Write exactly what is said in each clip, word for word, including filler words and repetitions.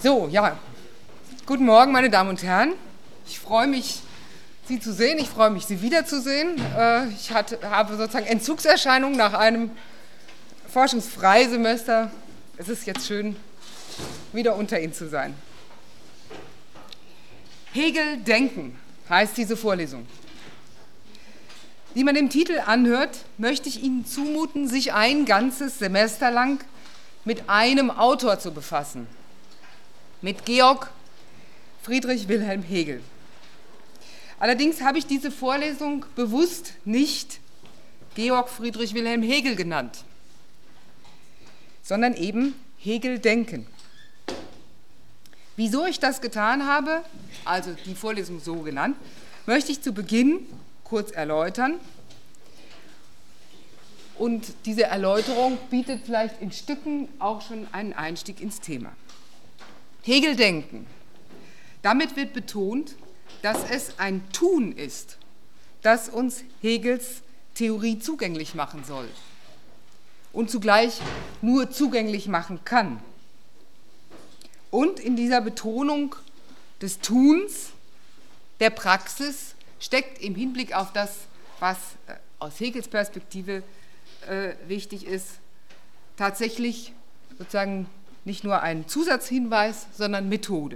So, ja, guten Morgen, meine Damen und Herren. Ich freue mich, Sie zu sehen. Ich freue mich, Sie wiederzusehen. Ich hatte, habe sozusagen Entzugserscheinungen nach einem Forschungsfreisemester. Es ist jetzt schön, wieder unter Ihnen zu sein. Hegel denken heißt diese Vorlesung. Wie man dem Titel anhört, möchte ich Ihnen zumuten, sich ein ganzes Semester lang mit einem Autor zu befassen, mit Georg Friedrich Wilhelm Hegel. Allerdings habe ich diese Vorlesung bewusst nicht Georg Friedrich Wilhelm Hegel genannt, sondern eben Hegel denken. Wieso ich das getan habe, also die Vorlesung so genannt, möchte ich zu Beginn kurz erläutern. Und diese Erläuterung bietet vielleicht in Stücken auch schon einen Einstieg ins Thema. Hegel denken. Damit wird betont, dass es ein Tun ist, das uns Hegels Theorie zugänglich machen soll und zugleich nur zugänglich machen kann. Und in dieser Betonung des Tuns, der Praxis, steckt im Hinblick auf das, was aus Hegels Perspektive äh, wichtig ist, tatsächlich sozusagen nicht nur ein Zusatzhinweis, sondern Methode.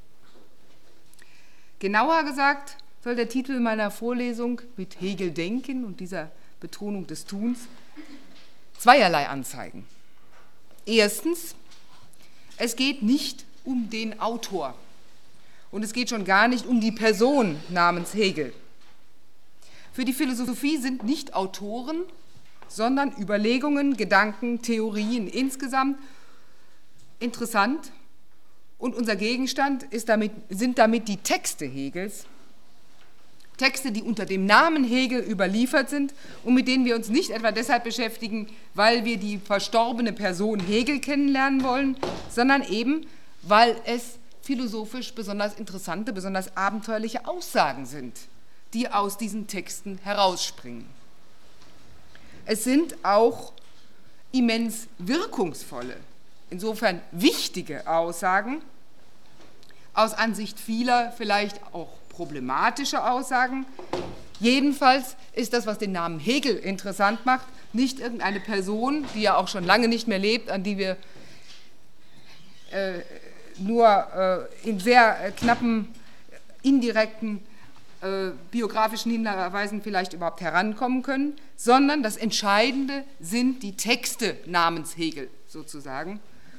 Genauer gesagt soll der Titel meiner Vorlesung mit Hegel denken und dieser Betonung des Tuns zweierlei anzeigen. Erstens, es geht nicht um den Autor und es geht schon gar nicht um die Person namens Hegel. Für die Philosophie sind nicht Autoren, sondern Überlegungen, Gedanken, Theorien insgesamt interessant. Und unser Gegenstand ist damit, sind damit die Texte Hegels, Texte, die unter dem Namen Hegel überliefert sind und mit denen wir uns nicht etwa deshalb beschäftigen, weil wir die verstorbene Person Hegel kennenlernen wollen, sondern eben, weil es philosophisch besonders interessante, besonders abenteuerliche Aussagen sind, die aus diesen Texten herausspringen. Es sind auch immens wirkungsvolle, insofern wichtige Aussagen, aus Ansicht vieler vielleicht auch problematische Aussagen. Jedenfalls ist das, was den Namen Hegel interessant macht, nicht irgendeine Person, die ja auch schon lange nicht mehr lebt, an die wir äh, nur äh, in sehr äh, knappen, indirekten äh, biografischen Hinweisen vielleicht überhaupt herankommen können, sondern das Entscheidende sind die Texte namens Hegel sozusagen.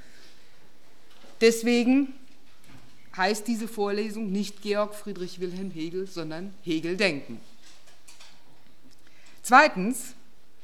Deswegen heißt diese Vorlesung nicht Georg Friedrich Wilhelm Hegel, sondern Hegel denken. Zweitens,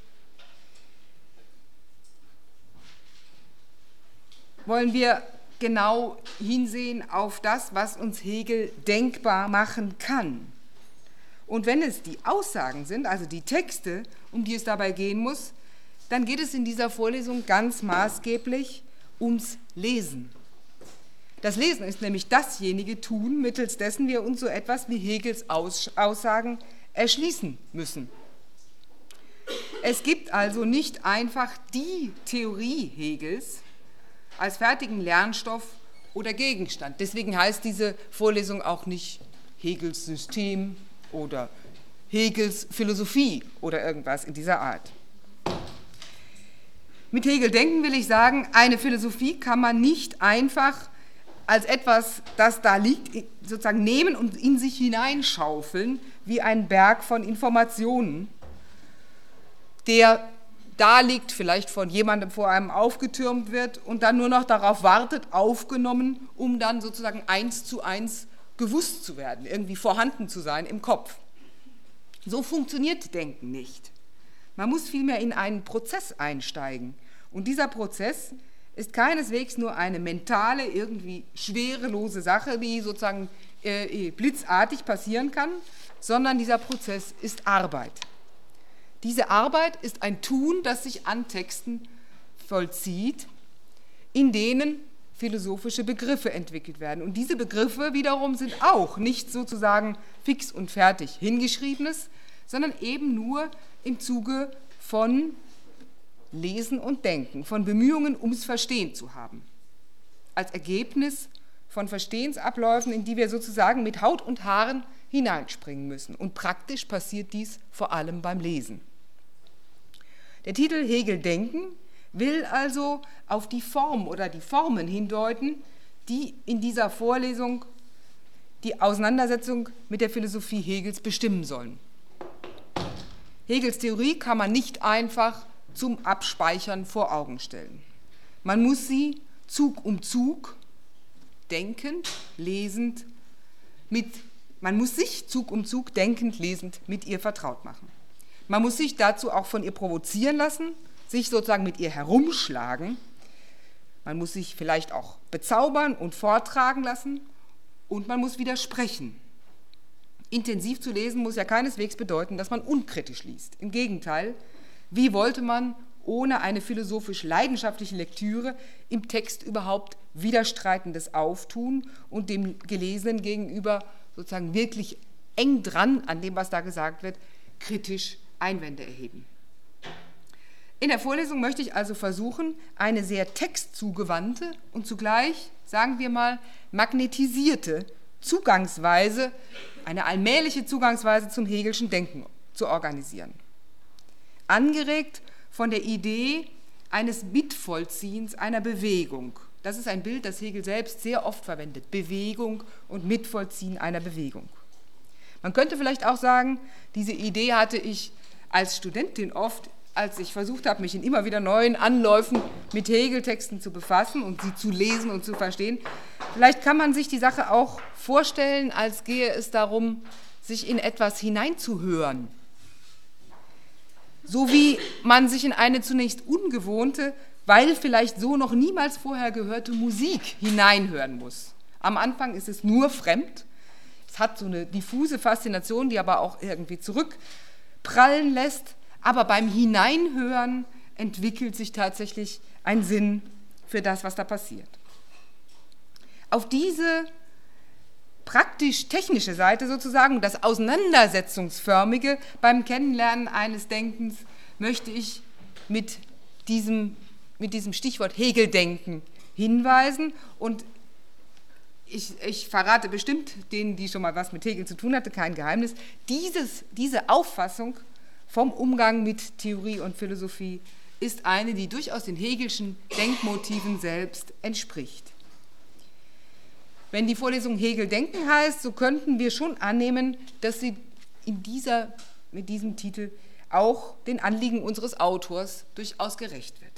wollen wir genau hinsehen auf das, was uns Hegel denkbar machen kann. Und wenn es die Aussagen sind, also die Texte, um die es dabei gehen muss, dann geht es in dieser Vorlesung ganz maßgeblich ums Lesen. Das Lesen ist nämlich dasjenige Tun, mittels dessen wir uns so etwas wie Hegels Aussagen erschließen müssen. Es gibt also nicht einfach die Theorie Hegels als fertigen Lernstoff oder Gegenstand. Deswegen heißt diese Vorlesung auch nicht Hegels System oder Hegels Philosophie oder irgendwas in dieser Art. Mit Hegel denken will ich sagen, eine Philosophie kann man nicht einfach als etwas, das da liegt, sozusagen nehmen und in sich hineinschaufeln, wie ein Berg von Informationen, der da liegt, vielleicht von jemandem vor einem aufgetürmt wird und dann nur noch darauf wartet, aufgenommen, um dann sozusagen eins zu eins gewusst zu werden, irgendwie vorhanden zu sein im Kopf. So funktioniert Denken nicht. Man muss vielmehr in einen Prozess einsteigen. Und dieser Prozess ist keineswegs nur eine mentale, irgendwie schwerelose Sache, die sozusagen äh, blitzartig passieren kann, sondern dieser Prozess ist Arbeit. Diese Arbeit ist ein Tun, das sich an Texten vollzieht, in denen philosophische Begriffe entwickelt werden. Und diese Begriffe wiederum sind auch nicht sozusagen fix und fertig hingeschriebenes, sondern eben nur im Zuge von Lesen und Denken, von Bemühungen, ums Verstehen zu haben. Als Ergebnis von Verstehensabläufen, in die wir sozusagen mit Haut und Haaren hineinspringen müssen. Und praktisch passiert dies vor allem beim Lesen. Der Titel Hegel denken will also auf die Form oder die Formen hindeuten, die in dieser Vorlesung die Auseinandersetzung mit der Philosophie Hegels bestimmen sollen. Hegels Theorie kann man nicht einfach zum Abspeichern vor Augen stellen. Man muss sie Zug um Zug, denkend, lesend, mit, man muss sich Zug um Zug, denkend, lesend mit ihr vertraut machen. Man muss sich dazu auch von ihr provozieren lassen, sich sozusagen mit ihr herumschlagen. Man muss sich vielleicht auch bezaubern und vortragen lassen und man muss widersprechen. Intensiv zu lesen muss ja keineswegs bedeuten, dass man unkritisch liest. Im Gegenteil, wie wollte man ohne eine philosophisch leidenschaftliche Lektüre im Text überhaupt Widerstreitendes auftun und dem Gelesenen gegenüber sozusagen wirklich eng dran an dem, was da gesagt wird, kritisch Einwände erheben. In der Vorlesung möchte ich also versuchen, eine sehr textzugewandte und zugleich, sagen wir mal, magnetisierte Zugangsweise, eine allmähliche Zugangsweise zum Hegelschen Denken zu organisieren. Angeregt von der Idee eines Mitvollziehens einer Bewegung. Das ist ein Bild, das Hegel selbst sehr oft verwendet. Bewegung und Mitvollziehen einer Bewegung. Man könnte vielleicht auch sagen, diese Idee hatte ich als Studentin oft, als ich versucht habe, mich in immer wieder neuen Anläufen mit Hegel-Texten zu befassen und sie zu lesen und zu verstehen. Vielleicht kann man sich die Sache auch vorstellen, als gehe es darum, sich in etwas hineinzuhören. So wie man sich in eine zunächst ungewohnte, weil vielleicht so noch niemals vorher gehörte Musik hineinhören muss. Am Anfang ist es nur fremd, es hat so eine diffuse Faszination, die aber auch irgendwie zurückprallen lässt, aber beim Hineinhören entwickelt sich tatsächlich ein Sinn für das, was da passiert. Auf diese praktisch-technische Seite sozusagen, das Auseinandersetzungsförmige beim Kennenlernen eines Denkens, möchte ich mit diesem, mit diesem Stichwort Hegel-Denken hinweisen. Und ich, ich verrate bestimmt denen, die schon mal was mit Hegel zu tun hatten, kein Geheimnis. Dieses, diese Auffassung vom Umgang mit Theorie und Philosophie ist eine, die durchaus den Hegelschen Denkmotiven selbst entspricht. Wenn die Vorlesung Hegel denken heißt, so könnten wir schon annehmen, dass sie in dieser, mit diesem Titel auch den Anliegen unseres Autors durchaus gerecht wird.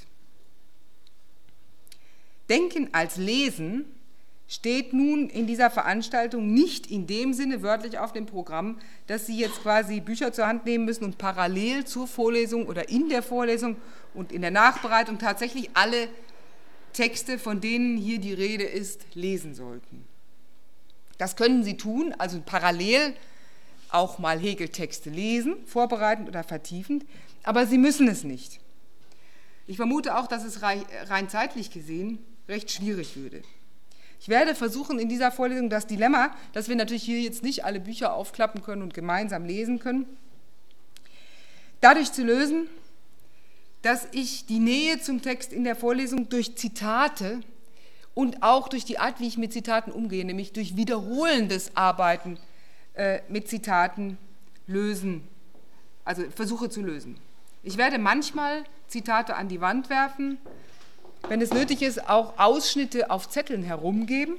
Denken als Lesen steht nun in dieser Veranstaltung nicht in dem Sinne wörtlich auf dem Programm, dass Sie jetzt quasi Bücher zur Hand nehmen müssen und parallel zur Vorlesung oder in der Vorlesung und in der Nachbereitung tatsächlich alle Texte, von denen hier die Rede ist, lesen sollten. Das können Sie tun, also parallel auch mal Hegel-Texte lesen, vorbereitend oder vertiefend, aber Sie müssen es nicht. Ich vermute auch, dass es rein zeitlich gesehen recht schwierig würde. Ich werde versuchen, in dieser Vorlesung das Dilemma, dass wir natürlich hier jetzt nicht alle Bücher aufklappen können und gemeinsam lesen können, dadurch zu lösen, dass ich die Nähe zum Text in der Vorlesung durch Zitate und auch durch die Art, wie ich mit Zitaten umgehe, nämlich durch wiederholendes Arbeiten äh, mit Zitaten lösen, also versuche zu lösen. Ich werde manchmal Zitate an die Wand werfen, wenn es nötig ist, auch Ausschnitte auf Zetteln herumgeben.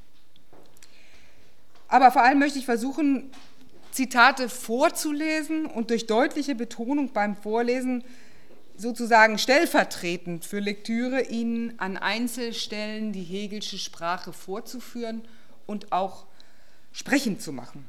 Aber vor allem möchte ich versuchen, Zitate vorzulesen und durch deutliche Betonung beim Vorlesen sozusagen stellvertretend für Lektüre Ihnen an Einzelstellen die Hegelsche Sprache vorzuführen und auch sprechend zu machen.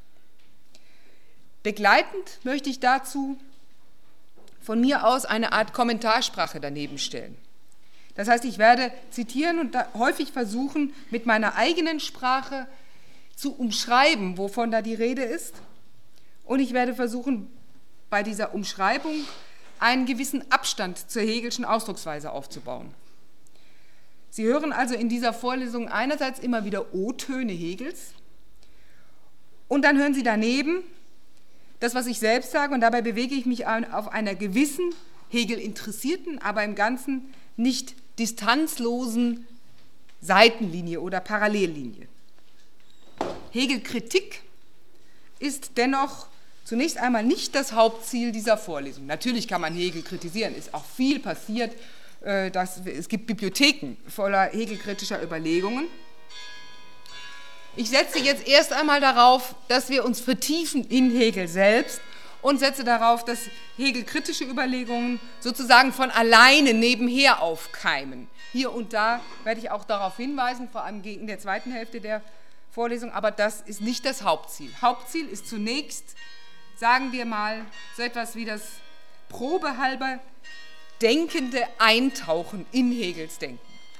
Begleitend möchte ich dazu von mir aus eine Art Kommentarsprache daneben stellen. Das heißt, ich werde zitieren und häufig versuchen, mit meiner eigenen Sprache zu umschreiben, wovon da die Rede ist. Und ich werde versuchen, bei dieser Umschreibung einen gewissen Abstand zur Hegelschen Ausdrucksweise aufzubauen. Sie hören also in dieser Vorlesung einerseits immer wieder O-Töne Hegels und dann hören Sie daneben das, was ich selbst sage, und dabei bewege ich mich auf einer gewissen Hegel interessierten, aber im Ganzen nicht distanzlosen Seitenlinie oder Parallellinie. Hegel-Kritik ist dennoch zunächst einmal nicht das Hauptziel dieser Vorlesung. Natürlich kann man Hegel kritisieren, ist auch viel passiert. Das, es gibt Bibliotheken voller hegelkritischer Überlegungen. Ich setze jetzt erst einmal darauf, dass wir uns vertiefen in Hegel selbst und setze darauf, dass hegelkritische Überlegungen sozusagen von alleine nebenher aufkeimen. Hier und da werde ich auch darauf hinweisen, vor allem in der zweiten Hälfte der Vorlesung, aber das ist nicht das Hauptziel. Hauptziel ist zunächst, sagen wir mal, so etwas wie das probehalber denkende Eintauchen in Hegels Denken.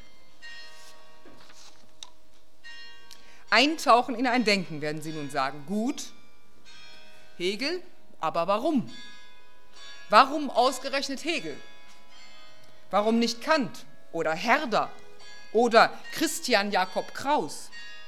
Eintauchen in ein Denken, werden Sie nun sagen. Gut, Hegel, aber warum? Warum ausgerechnet Hegel? Warum nicht Kant oder Herder oder Christian Jakob Kraus?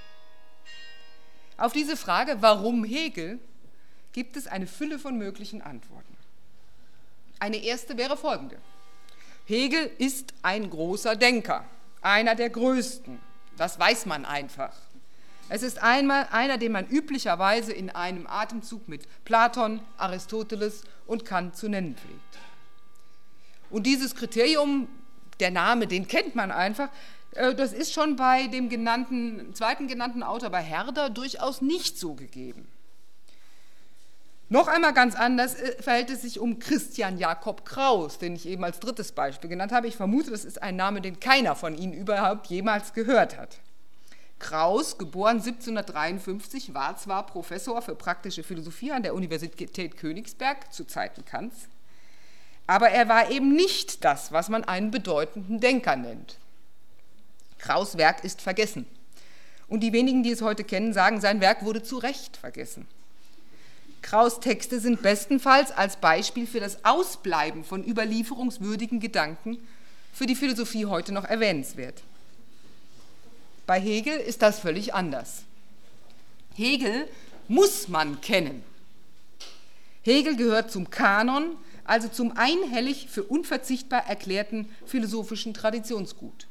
Auf diese Frage, warum Hegel, gibt es eine Fülle von möglichen Antworten. Eine erste wäre folgende. Hegel ist ein großer Denker, einer der größten. Das weiß man einfach. Es ist einmal einer, den man üblicherweise in einem Atemzug mit Platon, Aristoteles und Kant zu nennen pflegt. Und dieses Kriterium, der Name, den kennt man einfach, das ist schon bei dem genannten, zweiten genannten Autor, bei Herder, durchaus nicht so gegeben. Noch einmal ganz anders verhält es sich um Christian Jakob Kraus, den ich eben als drittes Beispiel genannt habe. Ich vermute, das ist ein Name, den keiner von Ihnen überhaupt jemals gehört hat. Kraus, geboren siebzehnhundertdreiundfünfzig, war zwar Professor für praktische Philosophie an der Universität Königsberg zu Zeiten Kants, aber er war eben nicht das, was man einen bedeutenden Denker nennt. Kraus' Werk ist vergessen. Und die wenigen, die es heute kennen, sagen, sein Werk wurde zu Recht vergessen. Kraus' Texte sind bestenfalls als Beispiel für das Ausbleiben von überlieferungswürdigen Gedanken für die Philosophie heute noch erwähnenswert. Bei Hegel ist das völlig anders. Hegel muss man kennen. Hegel gehört zum Kanon, also zum einhellig für unverzichtbar erklärten philosophischen Traditionsgut.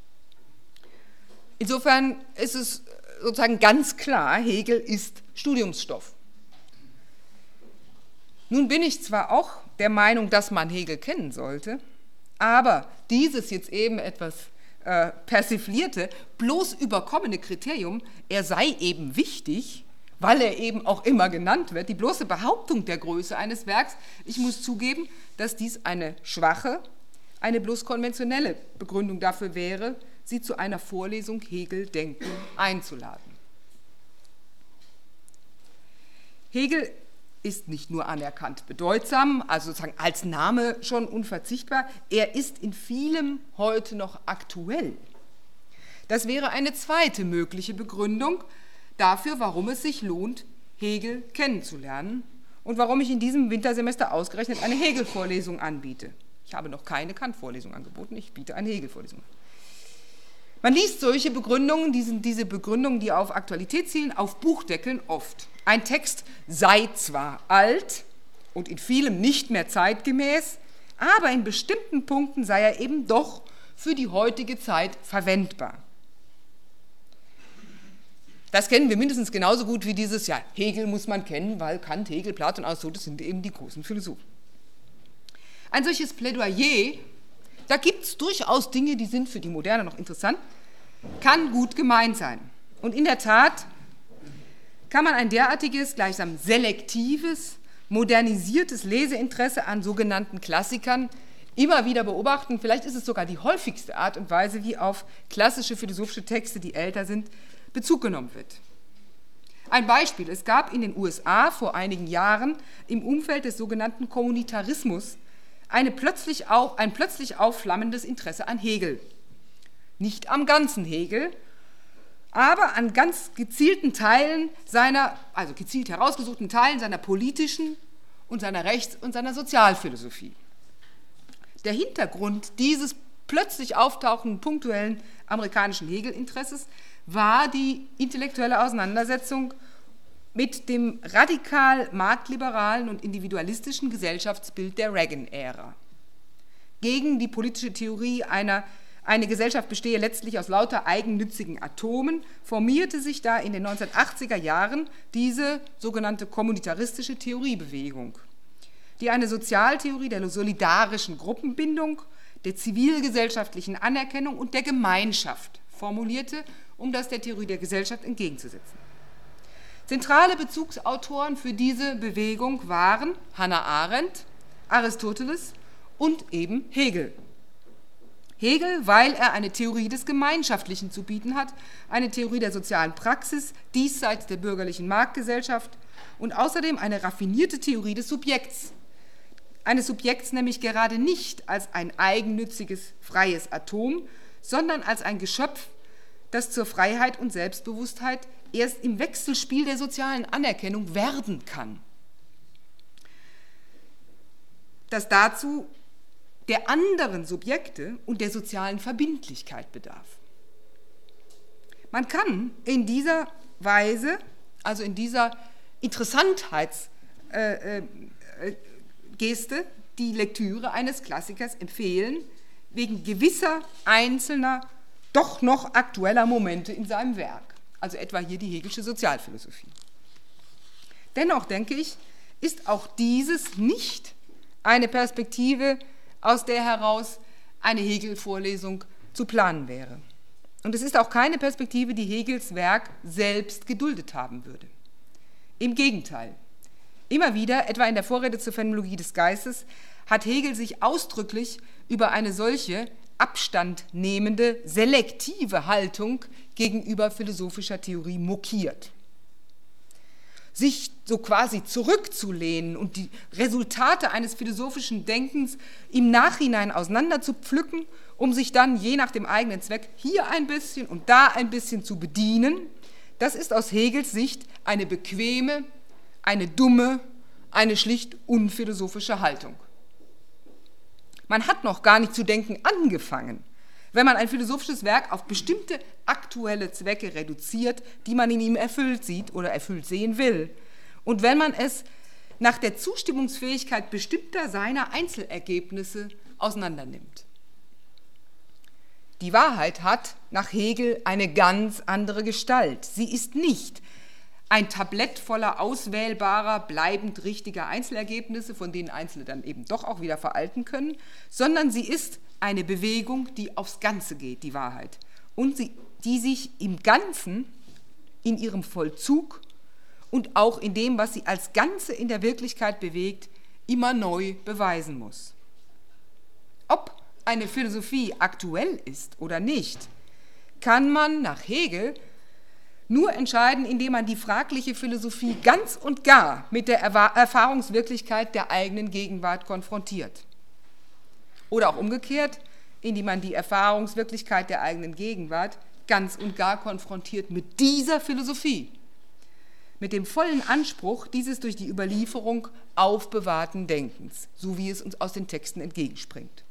Insofern ist es sozusagen ganz klar, Hegel ist Studiumsstoff. Nun bin ich zwar auch der Meinung, dass man Hegel kennen sollte, aber dieses jetzt eben etwas äh, persiflierte, bloß überkommene Kriterium, er sei eben wichtig, weil er eben auch immer genannt wird, die bloße Behauptung der Größe eines Werks, ich muss zugeben, dass dies eine schwache, eine bloß konventionelle Begründung dafür wäre, Sie zu einer Vorlesung Hegel Denken einzuladen. Hegel ist nicht nur anerkannt bedeutsam, also sozusagen als Name schon unverzichtbar, er ist in vielem heute noch aktuell. Das wäre eine zweite mögliche Begründung dafür, warum es sich lohnt, Hegel kennenzulernen und warum ich in diesem Wintersemester ausgerechnet eine Hegel-Vorlesung anbiete. Ich habe noch keine Kant-Vorlesung angeboten, ich biete eine Hegel-Vorlesung an. Man liest solche Begründungen, diese, diese Begründungen, die auf Aktualität zielen, auf Buchdeckeln oft. Ein Text sei zwar alt und in vielem nicht mehr zeitgemäß, aber in bestimmten Punkten sei er eben doch für die heutige Zeit verwendbar. Das kennen wir mindestens genauso gut wie dieses, ja, Hegel muss man kennen, weil Kant, Hegel, Platon und Aristoteles sind eben die großen Philosophen. Ein solches Plädoyer, da gibt es durchaus Dinge, die sind für die Moderne noch interessant, kann gut gemeint sein. Und in der Tat kann man ein derartiges, gleichsam selektives, modernisiertes Leseinteresse an sogenannten Klassikern immer wieder beobachten. Vielleicht ist es sogar die häufigste Art und Weise, wie auf klassische philosophische Texte, die älter sind, Bezug genommen wird. Ein Beispiel, es gab in den U S A vor einigen Jahren im Umfeld des sogenannten Kommunitarismus eine plötzlich auf, ein plötzlich aufflammendes Interesse an Hegel. Nicht am ganzen Hegel, aber an ganz gezielten Teilen seiner, also gezielt herausgesuchten Teilen seiner politischen und seiner Rechts- und seiner Sozialphilosophie. Der Hintergrund dieses plötzlich auftauchenden punktuellen amerikanischen Hegel-Interesses war die intellektuelle Auseinandersetzung mit dem radikal marktliberalen und individualistischen Gesellschaftsbild der Reagan-Ära. Gegen die politische Theorie einer eine Gesellschaft bestehe letztlich aus lauter eigennützigen Atomen, formierte sich da in den neunzehnhundertachtziger Jahren diese sogenannte kommunitaristische Theoriebewegung, die eine Sozialtheorie der solidarischen Gruppenbindung, der zivilgesellschaftlichen Anerkennung und der Gemeinschaft formulierte, um das der Theorie der Gesellschaft entgegenzusetzen. Zentrale Bezugsautoren für diese Bewegung waren Hannah Arendt, Aristoteles und eben Hegel. Hegel, weil er eine Theorie des Gemeinschaftlichen zu bieten hat, eine Theorie der sozialen Praxis diesseits der bürgerlichen Marktgesellschaft und außerdem eine raffinierte Theorie des Subjekts. Eines Subjekts nämlich gerade nicht als ein eigennütziges, freies Atom, sondern als ein Geschöpf, das zur Freiheit und Selbstbewusstheit erst im Wechselspiel der sozialen Anerkennung werden kann. Das dazu der anderen Subjekte und der sozialen Verbindlichkeit bedarf. Man kann in dieser Weise, also in dieser Interessantheitsgeste, äh, äh, die Lektüre eines Klassikers empfehlen, wegen gewisser einzelner, doch noch aktueller Momente in seinem Werk, also etwa hier die Hegelsche Sozialphilosophie. Dennoch, denke ich, ist auch dieses nicht eine Perspektive, aus der heraus eine Hegel-Vorlesung zu planen wäre. Und es ist auch keine Perspektive, die Hegels Werk selbst geduldet haben würde. Im Gegenteil. Immer wieder, etwa in der Vorrede zur Phänomenologie des Geistes, hat Hegel sich ausdrücklich über eine solche abstandnehmende, selektive Haltung gegenüber philosophischer Theorie mokiert. Sich so quasi zurückzulehnen und die Resultate eines philosophischen Denkens im Nachhinein auseinander zu pflücken, um sich dann je nach dem eigenen Zweck hier ein bisschen und da ein bisschen zu bedienen, das ist aus Hegels Sicht eine bequeme, eine dumme, eine schlicht unphilosophische Haltung. Man hat noch gar nicht zu denken angefangen, wenn man ein philosophisches Werk auf bestimmte aktuelle Zwecke reduziert, die man in ihm erfüllt sieht oder erfüllt sehen will. Und wenn man es nach der Zustimmungsfähigkeit bestimmter seiner Einzelergebnisse auseinandernimmt. Die Wahrheit hat nach Hegel eine ganz andere Gestalt. Sie ist nicht ein Tablett voller auswählbarer, bleibend richtiger Einzelergebnisse, von denen Einzelne dann eben doch auch wieder veralten können, sondern sie ist eine Bewegung, die aufs Ganze geht, die Wahrheit, und sie, die sich im Ganzen, in ihrem Vollzug und auch in dem, was sie als Ganze in der Wirklichkeit bewegt, immer neu beweisen muss. Ob eine Philosophie aktuell ist oder nicht, kann man nach Hegel nur entscheiden, indem man die fragliche Philosophie ganz und gar mit der Erfahrungswirklichkeit der eigenen Gegenwart konfrontiert. Oder auch umgekehrt, indem man die Erfahrungswirklichkeit der eigenen Gegenwart ganz und gar konfrontiert mit dieser Philosophie, mit dem vollen Anspruch dieses durch die Überlieferung aufbewahrten Denkens, so wie es uns aus den Texten entgegenspringt.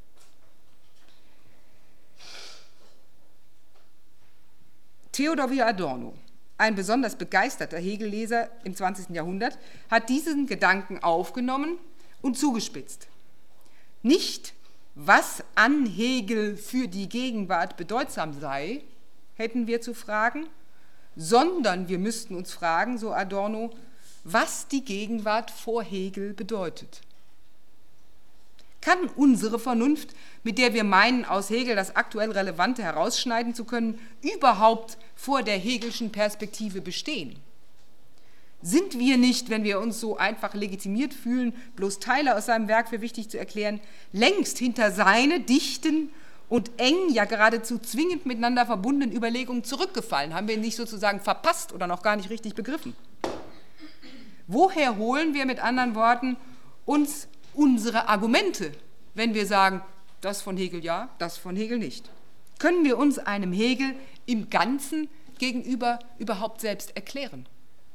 Theodor W. Adorno, ein besonders begeisterter Hegel-Leser im zwanzigsten Jahrhundert, hat diesen Gedanken aufgenommen und zugespitzt. Nicht, was an Hegel für die Gegenwart bedeutsam sei, hätten wir zu fragen, sondern wir müssten uns fragen, so Adorno, was die Gegenwart vor Hegel bedeutet. Kann unsere Vernunft, mit der wir meinen, aus Hegel das aktuell Relevante herausschneiden zu können, überhaupt vor der Hegelschen Perspektive bestehen? Sind wir nicht, wenn wir uns so einfach legitimiert fühlen, bloß Teile aus seinem Werk für wichtig zu erklären, längst hinter seine dichten und eng, ja geradezu zwingend miteinander verbundenen Überlegungen zurückgefallen? Haben wir ihn nicht sozusagen verpasst oder noch gar nicht richtig begriffen? Woher holen wir mit anderen Worten uns unsere Argumente, wenn wir sagen, das von Hegel ja, das von Hegel nicht? Können wir uns einem Hegel im Ganzen gegenüber überhaupt selbst erklären?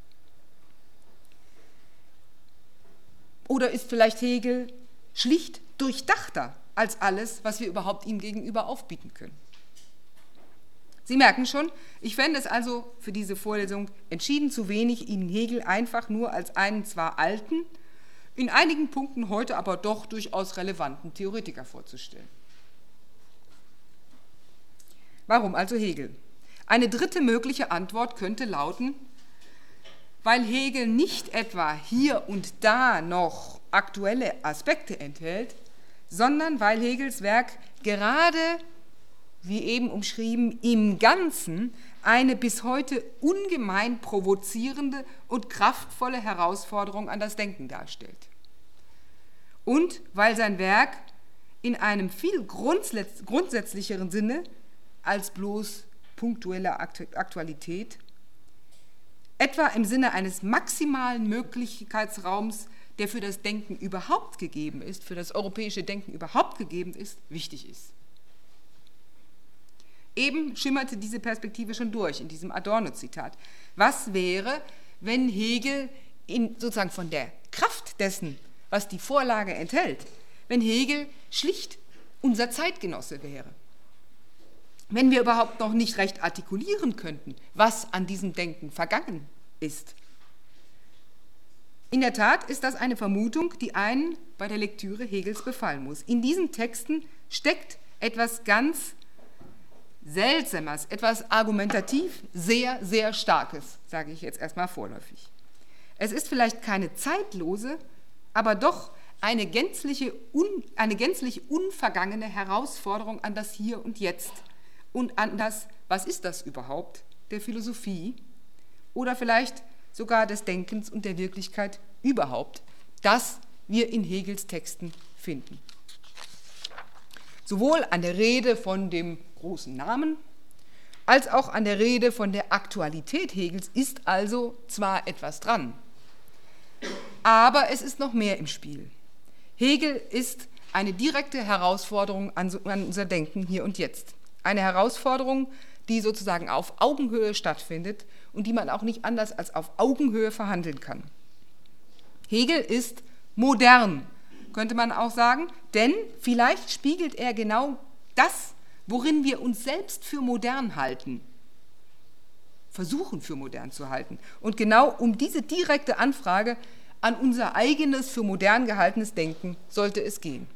Oder ist vielleicht Hegel schlicht durchdachter als alles, was wir überhaupt ihm gegenüber aufbieten können? Sie merken schon, ich fände es also für diese Vorlesung entschieden zu wenig, Ihnen Hegel einfach nur als einen zwar alten, in einigen Punkten heute aber doch durchaus relevanten Theoretiker vorzustellen. Warum also Hegel? Eine dritte mögliche Antwort könnte lauten, weil Hegel nicht etwa hier und da noch aktuelle Aspekte enthält, sondern weil Hegels Werk gerade, wie eben umschrieben, im Ganzen eine bis heute ungemein provozierende und kraftvolle Herausforderung an das Denken darstellt. Und weil sein Werk in einem viel grundsätzlicheren Sinne als bloß punktuelle Aktualität, etwa im Sinne eines maximalen Möglichkeitsraums, der für das Denken überhaupt gegeben ist, für das europäische Denken überhaupt gegeben ist, wichtig ist. Eben schimmerte diese Perspektive schon durch in diesem Adorno-Zitat. Was wäre, wenn Hegel in, sozusagen von der Kraft dessen, was die Vorlage enthält, wenn Hegel schlicht unser Zeitgenosse wäre? Wenn wir überhaupt noch nicht recht artikulieren könnten, was an diesem Denken vergangen ist. In der Tat ist das eine Vermutung, die einen bei der Lektüre Hegels befallen muss. In diesen Texten steckt etwas ganz Seltsames, etwas argumentativ sehr, sehr Starkes, sage ich jetzt erstmal vorläufig. Es ist vielleicht keine zeitlose, aber doch eine gänzliche, un, eine gänzlich unvergangene Herausforderung an das Hier und Jetzt und an das, was ist das überhaupt, der Philosophie oder vielleicht sogar des Denkens und der Wirklichkeit überhaupt, das wir in Hegels Texten finden. Sowohl an der Rede von dem großen Namen als auch an der Rede von der Aktualität Hegels ist also zwar etwas dran, aber es ist noch mehr im Spiel. Hegel ist eine direkte Herausforderung an unser Denken hier und jetzt. Eine Herausforderung, die sozusagen auf Augenhöhe stattfindet und die man auch nicht anders als auf Augenhöhe verhandeln kann. Hegel ist modern, könnte man auch sagen, denn vielleicht spiegelt er genau das, worin wir uns selbst für modern halten, versuchen für modern zu halten. Und genau um diese direkte Anfrage an unser eigenes, für modern gehaltenes Denken sollte es gehen.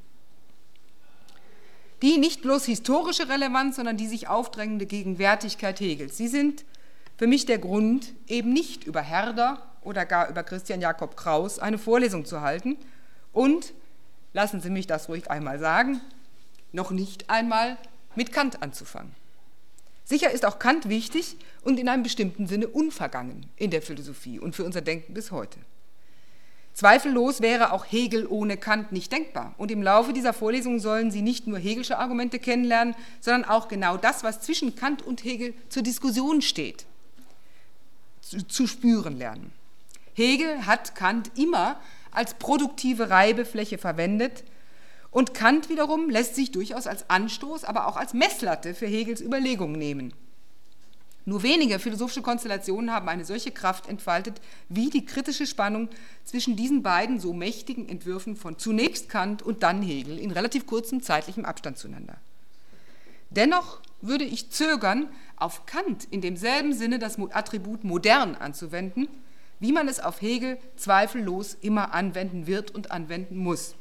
Die nicht bloß historische Relevanz, sondern die sich aufdrängende Gegenwärtigkeit Hegels. Sie sind für mich der Grund, eben nicht über Herder oder gar über Christian Jakob Kraus eine Vorlesung zu halten und, lassen Sie mich das ruhig einmal sagen, noch nicht einmal mit Kant anzufangen. Sicher ist auch Kant wichtig und in einem bestimmten Sinne unvergangen in der Philosophie und für unser Denken bis heute. Zweifellos wäre auch Hegel ohne Kant nicht denkbar. Und im Laufe dieser Vorlesung sollen Sie nicht nur Hegelsche Argumente kennenlernen, sondern auch genau das, was zwischen Kant und Hegel zur Diskussion steht, zu, zu spüren lernen. Hegel hat Kant immer als produktive Reibefläche verwendet und Kant wiederum lässt sich durchaus als Anstoß, aber auch als Messlatte für Hegels Überlegungen nehmen. Nur wenige philosophische Konstellationen haben eine solche Kraft entfaltet wie die kritische Spannung zwischen diesen beiden so mächtigen Entwürfen von zunächst Kant und dann Hegel in relativ kurzem zeitlichem Abstand zueinander. Dennoch würde ich zögern, auf Kant in demselben Sinne das Attribut modern anzuwenden, wie man es auf Hegel zweifellos immer anwenden wird und anwenden muss.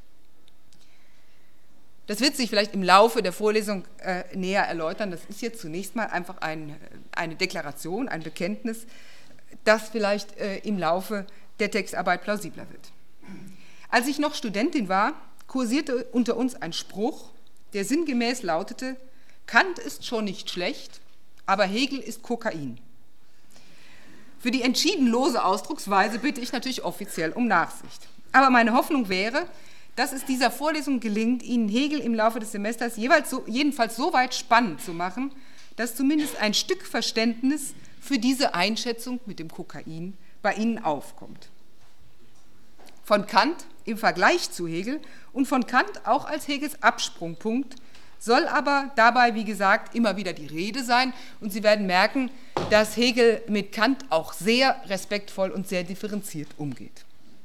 Das wird sich vielleicht im Laufe der Vorlesung äh, näher erläutern. Das ist jetzt zunächst mal einfach ein, eine Deklaration, ein Bekenntnis, das vielleicht äh, im Laufe der Textarbeit plausibler wird. Als ich noch Studentin war, kursierte unter uns ein Spruch, der sinngemäß lautete: Kant ist schon nicht schlecht, aber Hegel ist Kokain. Für die entschieden lose Ausdrucksweise bitte ich natürlich offiziell um Nachsicht. Aber meine Hoffnung wäre, dass es dieser Vorlesung gelingt, Ihnen Hegel im Laufe des Semesters jeweils so, jedenfalls so weit spannend zu machen, dass zumindest ein Stück Verständnis für diese Einschätzung mit dem Kokain bei Ihnen aufkommt. Von Kant im Vergleich zu Hegel und von Kant auch als Hegels Absprungpunkt soll aber dabei, wie gesagt, immer wieder die Rede sein und Sie werden merken, dass Hegel mit Kant auch sehr respektvoll und sehr differenziert umgeht.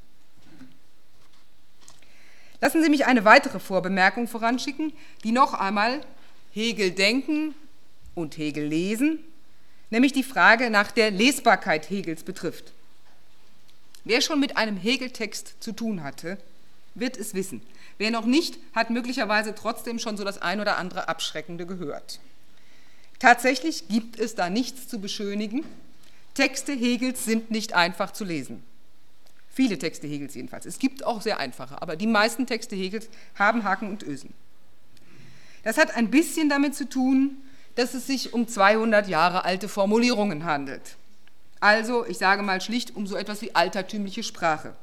Lassen Sie mich eine weitere Vorbemerkung voranschicken, die noch einmal Hegel denken und Hegel lesen, nämlich die Frage nach der Lesbarkeit Hegels betrifft. Wer schon mit einem Hegel-Text zu tun hatte, wird es wissen. Wer noch nicht, hat möglicherweise trotzdem schon so das ein oder andere Abschreckende gehört. Tatsächlich gibt es da nichts zu beschönigen. Texte Hegels sind nicht einfach zu lesen. Viele Texte Hegels jedenfalls. Es gibt auch sehr einfache, aber die meisten Texte Hegels haben Haken und Ösen. Das hat ein bisschen damit zu tun, dass es sich um zweihundert Jahre alte Formulierungen handelt. Also, ich sage mal schlicht, um so etwas wie altertümliche Sprache.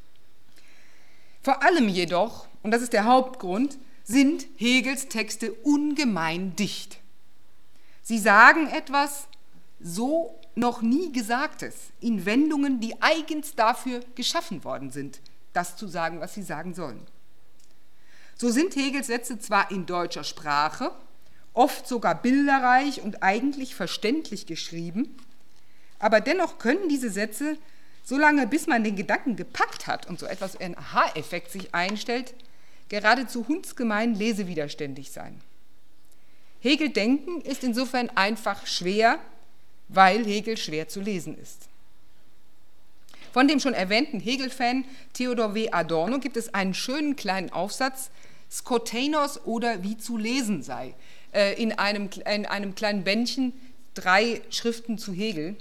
Vor allem jedoch, und das ist der Hauptgrund, sind Hegels Texte ungemein dicht. Sie sagen etwas so noch nie Gesagtes, in Wendungen, die eigens dafür geschaffen worden sind, das zu sagen, was sie sagen sollen. So sind Hegels Sätze zwar in deutscher Sprache, oft sogar bilderreich und eigentlich verständlich geschrieben, aber dennoch können diese Sätze, solange bis man den Gedanken gepackt hat und so etwas wie ein Aha-Effekt sich einstellt, geradezu hundsgemein lesewiderständig sein. Hegel denken ist insofern einfach schwer, weil Hegel schwer zu lesen ist. Von dem schon erwähnten Hegel-Fan Theodor W. Adorno gibt es einen schönen kleinen Aufsatz, Skotenos oder wie zu lesen sei, in einem, in einem kleinen Bändchen, drei Schriften zu Hegel,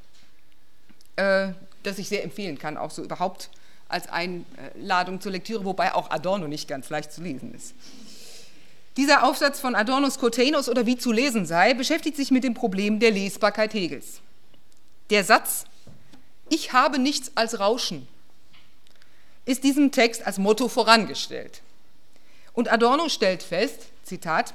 das ich sehr empfehlen kann, auch so überhaupt als Einladung zur Lektüre, wobei auch Adorno nicht ganz leicht zu lesen ist. Dieser Aufsatz von Adorno, Skotenos oder wie zu lesen sei, beschäftigt sich mit dem Problem der Lesbarkeit Hegels. Der Satz, ich habe nichts als Rauschen, ist diesem Text als Motto vorangestellt. Und Adorno stellt fest, Zitat,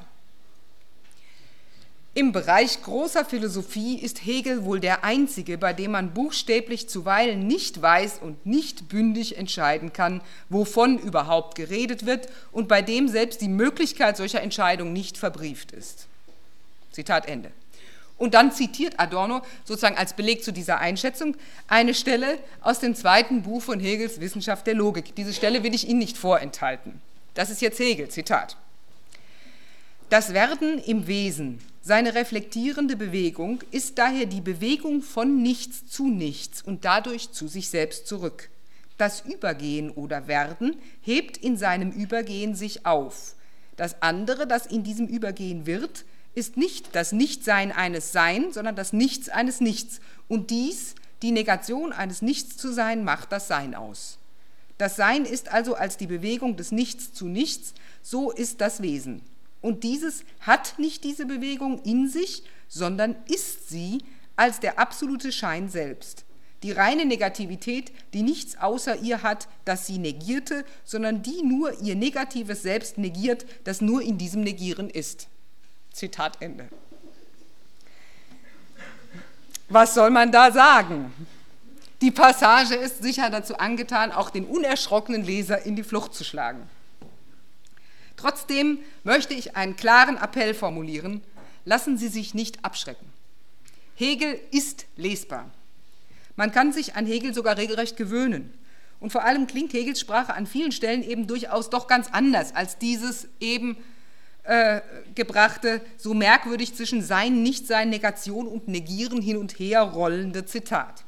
im Bereich großer Philosophie ist Hegel wohl der einzige, bei dem man buchstäblich zuweilen nicht weiß und nicht bündig entscheiden kann, wovon überhaupt geredet wird und bei dem selbst die Möglichkeit solcher Entscheidung nicht verbrieft ist. Zitat Ende. Und dann zitiert Adorno sozusagen als Beleg zu dieser Einschätzung eine Stelle aus dem zweiten Buch von Hegels Wissenschaft der Logik. Diese Stelle will ich Ihnen nicht vorenthalten. Das ist jetzt Hegel, Zitat. Das Werden im Wesen, seine reflektierende Bewegung, ist daher die Bewegung von nichts zu nichts und dadurch zu sich selbst zurück. Das Übergehen oder Werden hebt in seinem Übergehen sich auf. Das andere, das in diesem Übergehen wird, ist nicht das Nichtsein eines Sein, sondern das Nichts eines Nichts. Und dies, die Negation eines Nichts zu sein, macht das Sein aus. Das Sein ist also als die Bewegung des Nichts zu Nichts, so ist das Wesen. Und dieses hat nicht diese Bewegung in sich, sondern ist sie als der absolute Schein selbst. Die reine Negativität, die nichts außer ihr hat, das sie negierte, sondern die nur ihr negatives Selbst negiert, das nur in diesem Negieren ist. Zitat Ende. Was soll man da sagen? Die Passage ist sicher dazu angetan, auch den unerschrockenen Leser in die Flucht zu schlagen. Trotzdem möchte ich einen klaren Appell formulieren, lassen Sie sich nicht abschrecken. Hegel ist lesbar. Man kann sich an Hegel sogar regelrecht gewöhnen. Und vor allem klingt Hegels Sprache an vielen Stellen eben durchaus doch ganz anders als dieses eben äh, gebrachte, so merkwürdig zwischen Sein, Nichtsein, Negation und Negieren hin und her rollende Zitat.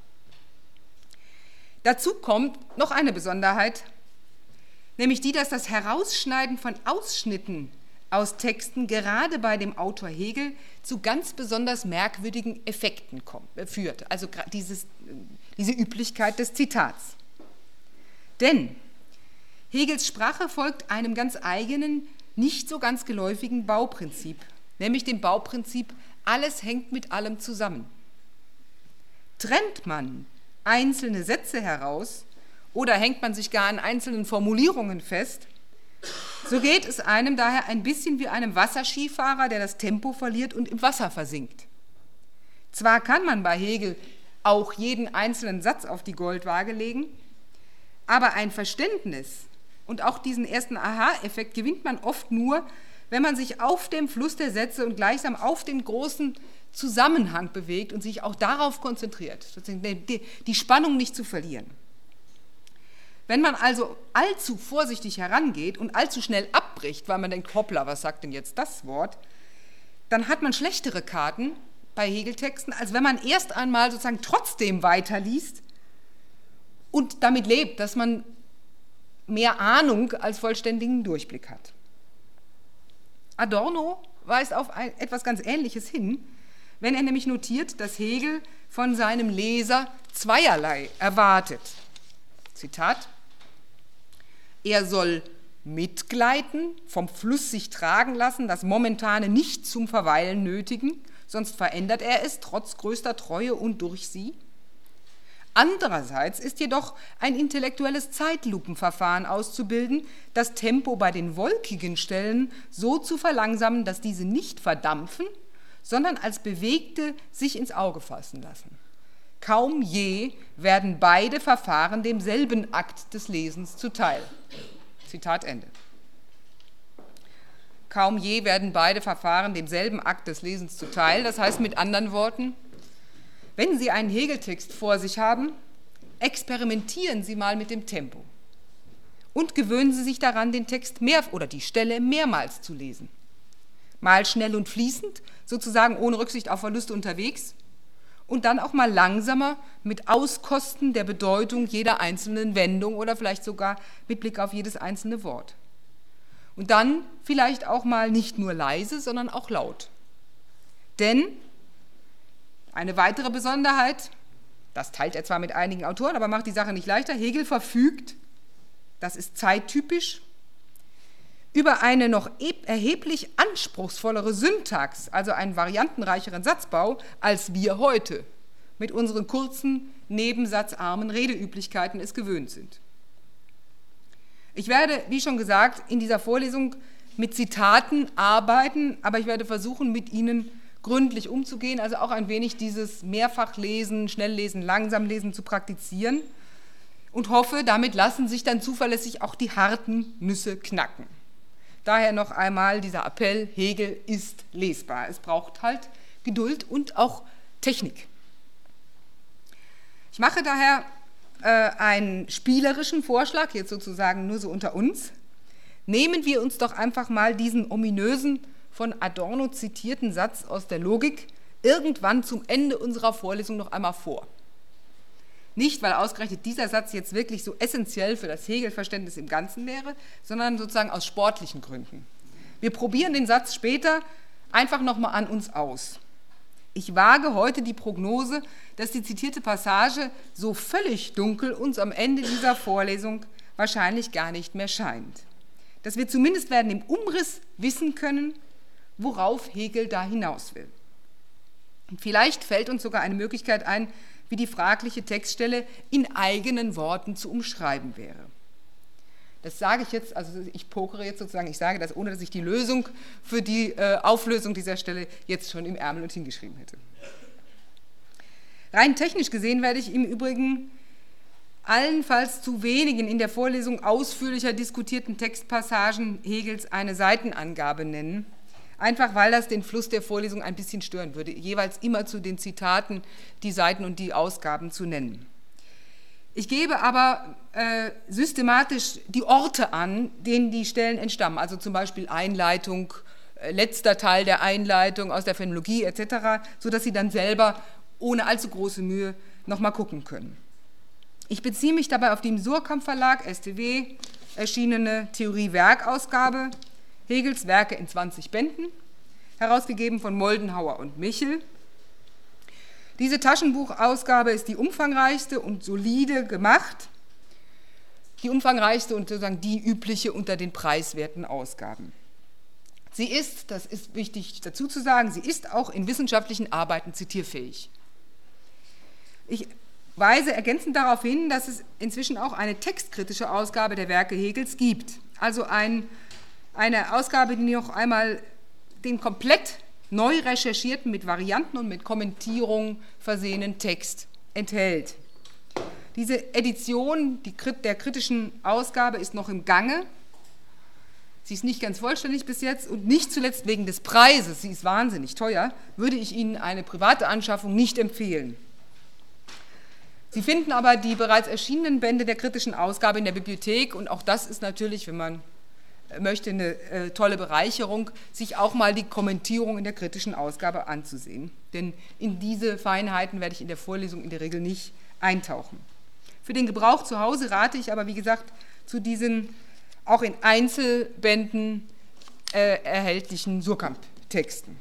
Dazu kommt noch eine Besonderheit, nämlich die, dass das Herausschneiden von Ausschnitten aus Texten gerade bei dem Autor Hegel zu ganz besonders merkwürdigen Effekten kommt, äh, führt, also dieses, diese Üblichkeit des Zitats. Denn Hegels Sprache folgt einem ganz eigenen, nicht so ganz geläufigen Bauprinzip, nämlich dem Bauprinzip, alles hängt mit allem zusammen. Trennt man einzelne Sätze heraus, oder hängt man sich gar an einzelnen Formulierungen fest, so geht es einem daher ein bisschen wie einem Wasserskifahrer, der das Tempo verliert und im Wasser versinkt. Zwar kann man bei Hegel auch jeden einzelnen Satz auf die Goldwaage legen, aber ein Verständnis und auch diesen ersten Aha-Effekt gewinnt man oft nur, wenn man sich auf dem Fluss der Sätze und gleichsam auf den großen Zusammenhang bewegt und sich auch darauf konzentriert, die Spannung nicht zu verlieren. Wenn man also allzu vorsichtig herangeht und allzu schnell abbricht, weil man denkt, hoppla, was sagt denn jetzt das Wort, dann hat man schlechtere Karten bei Hegel-Texten, als wenn man erst einmal sozusagen trotzdem weiterliest und damit lebt, dass man mehr Ahnung als vollständigen Durchblick hat. Adorno weist auf ein, etwas ganz Ähnliches hin, wenn er nämlich notiert, dass Hegel von seinem Leser zweierlei erwartet. Zitat: Er soll mitgleiten, vom Fluss sich tragen lassen, das Momentane nicht zum Verweilen nötigen, sonst verändert er es trotz größter Treue und durch sie. Andererseits ist jedoch ein intellektuelles Zeitlupenverfahren auszubilden, das Tempo bei den wolkigen Stellen so zu verlangsamen, dass diese nicht verdampfen, sondern als bewegte sich ins Auge fassen lassen. Kaum je werden beide Verfahren demselben Akt des Lesens zuteil. Zitat Ende. Kaum je werden beide Verfahren demselben Akt des Lesens zuteil. Das heißt mit anderen Worten, wenn Sie einen Hegel-Text vor sich haben, experimentieren Sie mal mit dem Tempo und gewöhnen Sie sich daran, den Text mehr oder die Stelle mehrmals zu lesen. Mal schnell und fließend, sozusagen ohne Rücksicht auf Verluste unterwegs, und dann auch mal langsamer mit Auskosten der Bedeutung jeder einzelnen Wendung oder vielleicht sogar mit Blick auf jedes einzelne Wort. Und dann vielleicht auch mal nicht nur leise, sondern auch laut. Denn eine weitere Besonderheit, das teilt er zwar mit einigen Autoren, aber macht die Sache nicht leichter, Hegel verfügt, das ist zeittypisch, über eine noch erheblich anspruchsvollere Syntax, also einen variantenreicheren Satzbau, als wir heute mit unseren kurzen, nebensatzarmen Redeüblichkeiten es gewöhnt sind. Ich werde, wie schon gesagt, in dieser Vorlesung mit Zitaten arbeiten, aber ich werde versuchen, mit ihnen gründlich umzugehen, also auch ein wenig dieses Mehrfachlesen, Schnelllesen, Langsamlesen zu praktizieren und hoffe, damit lassen sich dann zuverlässig auch die harten Nüsse knacken. Daher noch einmal dieser Appell, Hegel ist lesbar. Es braucht halt Geduld und auch Technik. Ich mache daher äh, einen spielerischen Vorschlag, jetzt sozusagen nur so unter uns. Nehmen wir uns doch einfach mal diesen ominösen, von Adorno zitierten Satz aus der Logik irgendwann zum Ende unserer Vorlesung noch einmal vor. Nicht, weil ausgerechnet dieser Satz jetzt wirklich so essentiell für das Hegel-Verständnis im Ganzen wäre, sondern sozusagen aus sportlichen Gründen. Wir probieren den Satz später einfach nochmal an uns aus. Ich wage heute die Prognose, dass die zitierte Passage so völlig dunkel uns am Ende dieser Vorlesung wahrscheinlich gar nicht mehr scheint. Dass wir zumindest werden im Umriss wissen können, worauf Hegel da hinaus will. Und vielleicht fällt uns sogar eine Möglichkeit ein, wie die fragliche Textstelle in eigenen Worten zu umschreiben wäre. Das sage ich jetzt, also ich pokere jetzt sozusagen, ich sage das, ohne dass ich die Lösung für die äh, Auflösung dieser Stelle jetzt schon im Ärmel und hingeschrieben hätte. Rein technisch gesehen werde ich im Übrigen allenfalls zu wenigen in der Vorlesung ausführlicher diskutierten Textpassagen Hegels eine Seitenangabe nennen, einfach weil das den Fluss der Vorlesung ein bisschen stören würde, jeweils immer zu den Zitaten die Seiten und die Ausgaben zu nennen. Ich gebe aber äh, systematisch die Orte an, denen die Stellen entstammen, also zum Beispiel Einleitung, äh, letzter Teil der Einleitung aus der Phänomenologie et cetera, sodass Sie dann selber ohne allzu große Mühe nochmal gucken können. Ich beziehe mich dabei auf die im Suhrkamp Verlag, S T W, erschienene Theorie-Werk-Ausgabe, Hegels Werke in zwanzig Bänden, herausgegeben von Moldenhauer und Michel. Diese Taschenbuchausgabe ist die umfangreichste und solide gemacht, die umfangreichste und sozusagen die übliche unter den preiswerten Ausgaben. Sie ist, das ist wichtig dazu zu sagen, sie ist auch in wissenschaftlichen Arbeiten zitierfähig. Ich weise ergänzend darauf hin, dass es inzwischen auch eine textkritische Ausgabe der Werke Hegels gibt, also ein, eine Ausgabe, die noch einmal den komplett neu recherchierten, mit Varianten und mit Kommentierungen versehenen Text enthält. Diese Edition die, der kritischen Ausgabe ist noch im Gange. Sie ist nicht ganz vollständig bis jetzt und nicht zuletzt wegen des Preises, sie ist wahnsinnig teuer, würde ich Ihnen eine private Anschaffung nicht empfehlen. Sie finden aber die bereits erschienenen Bände der kritischen Ausgabe in der Bibliothek und auch das ist natürlich, wenn man möchte, eine äh, tolle Bereicherung, sich auch mal die Kommentierung in der kritischen Ausgabe anzusehen. Denn in diese Feinheiten werde ich in der Vorlesung in der Regel nicht eintauchen. Für den Gebrauch zu Hause rate ich aber, wie gesagt, zu diesen auch in Einzelbänden äh, erhältlichen Suhrkamp Texten.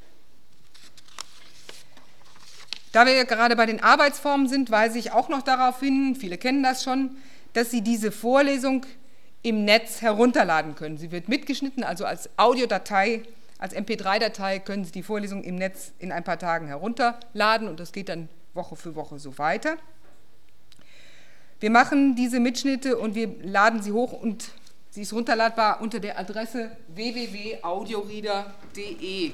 Da wir gerade bei den Arbeitsformen sind, weise ich auch noch darauf hin, viele kennen das schon, dass Sie diese Vorlesung im Netz herunterladen können. Sie wird mitgeschnitten, also als Audiodatei, als M P drei Datei können Sie die Vorlesung im Netz in ein paar Tagen herunterladen und das geht dann Woche für Woche so weiter. Wir machen diese Mitschnitte und wir laden sie hoch und sie ist runterladbar unter der Adresse w w w punkt audioreader punkt de.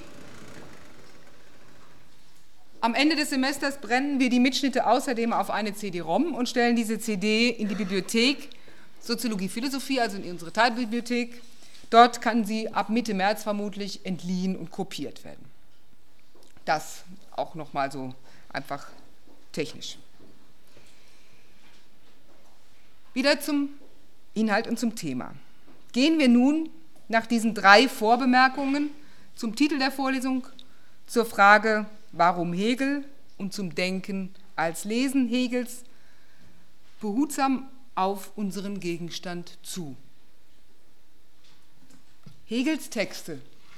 Am Ende des Semesters brennen wir die Mitschnitte außerdem auf eine C D-ROM und stellen diese C D in die Bibliothek Soziologie, Philosophie, also in unsere Teilbibliothek. Dort kann sie ab Mitte März vermutlich entliehen und kopiert werden. Das auch nochmal so einfach technisch. Wieder zum Inhalt und zum Thema. Gehen wir nun nach diesen drei Vorbemerkungen zum Titel der Vorlesung, zur Frage, warum Hegel und zum Denken als Lesen Hegels behutsam auf unseren Gegenstand zu. Hegels Texte.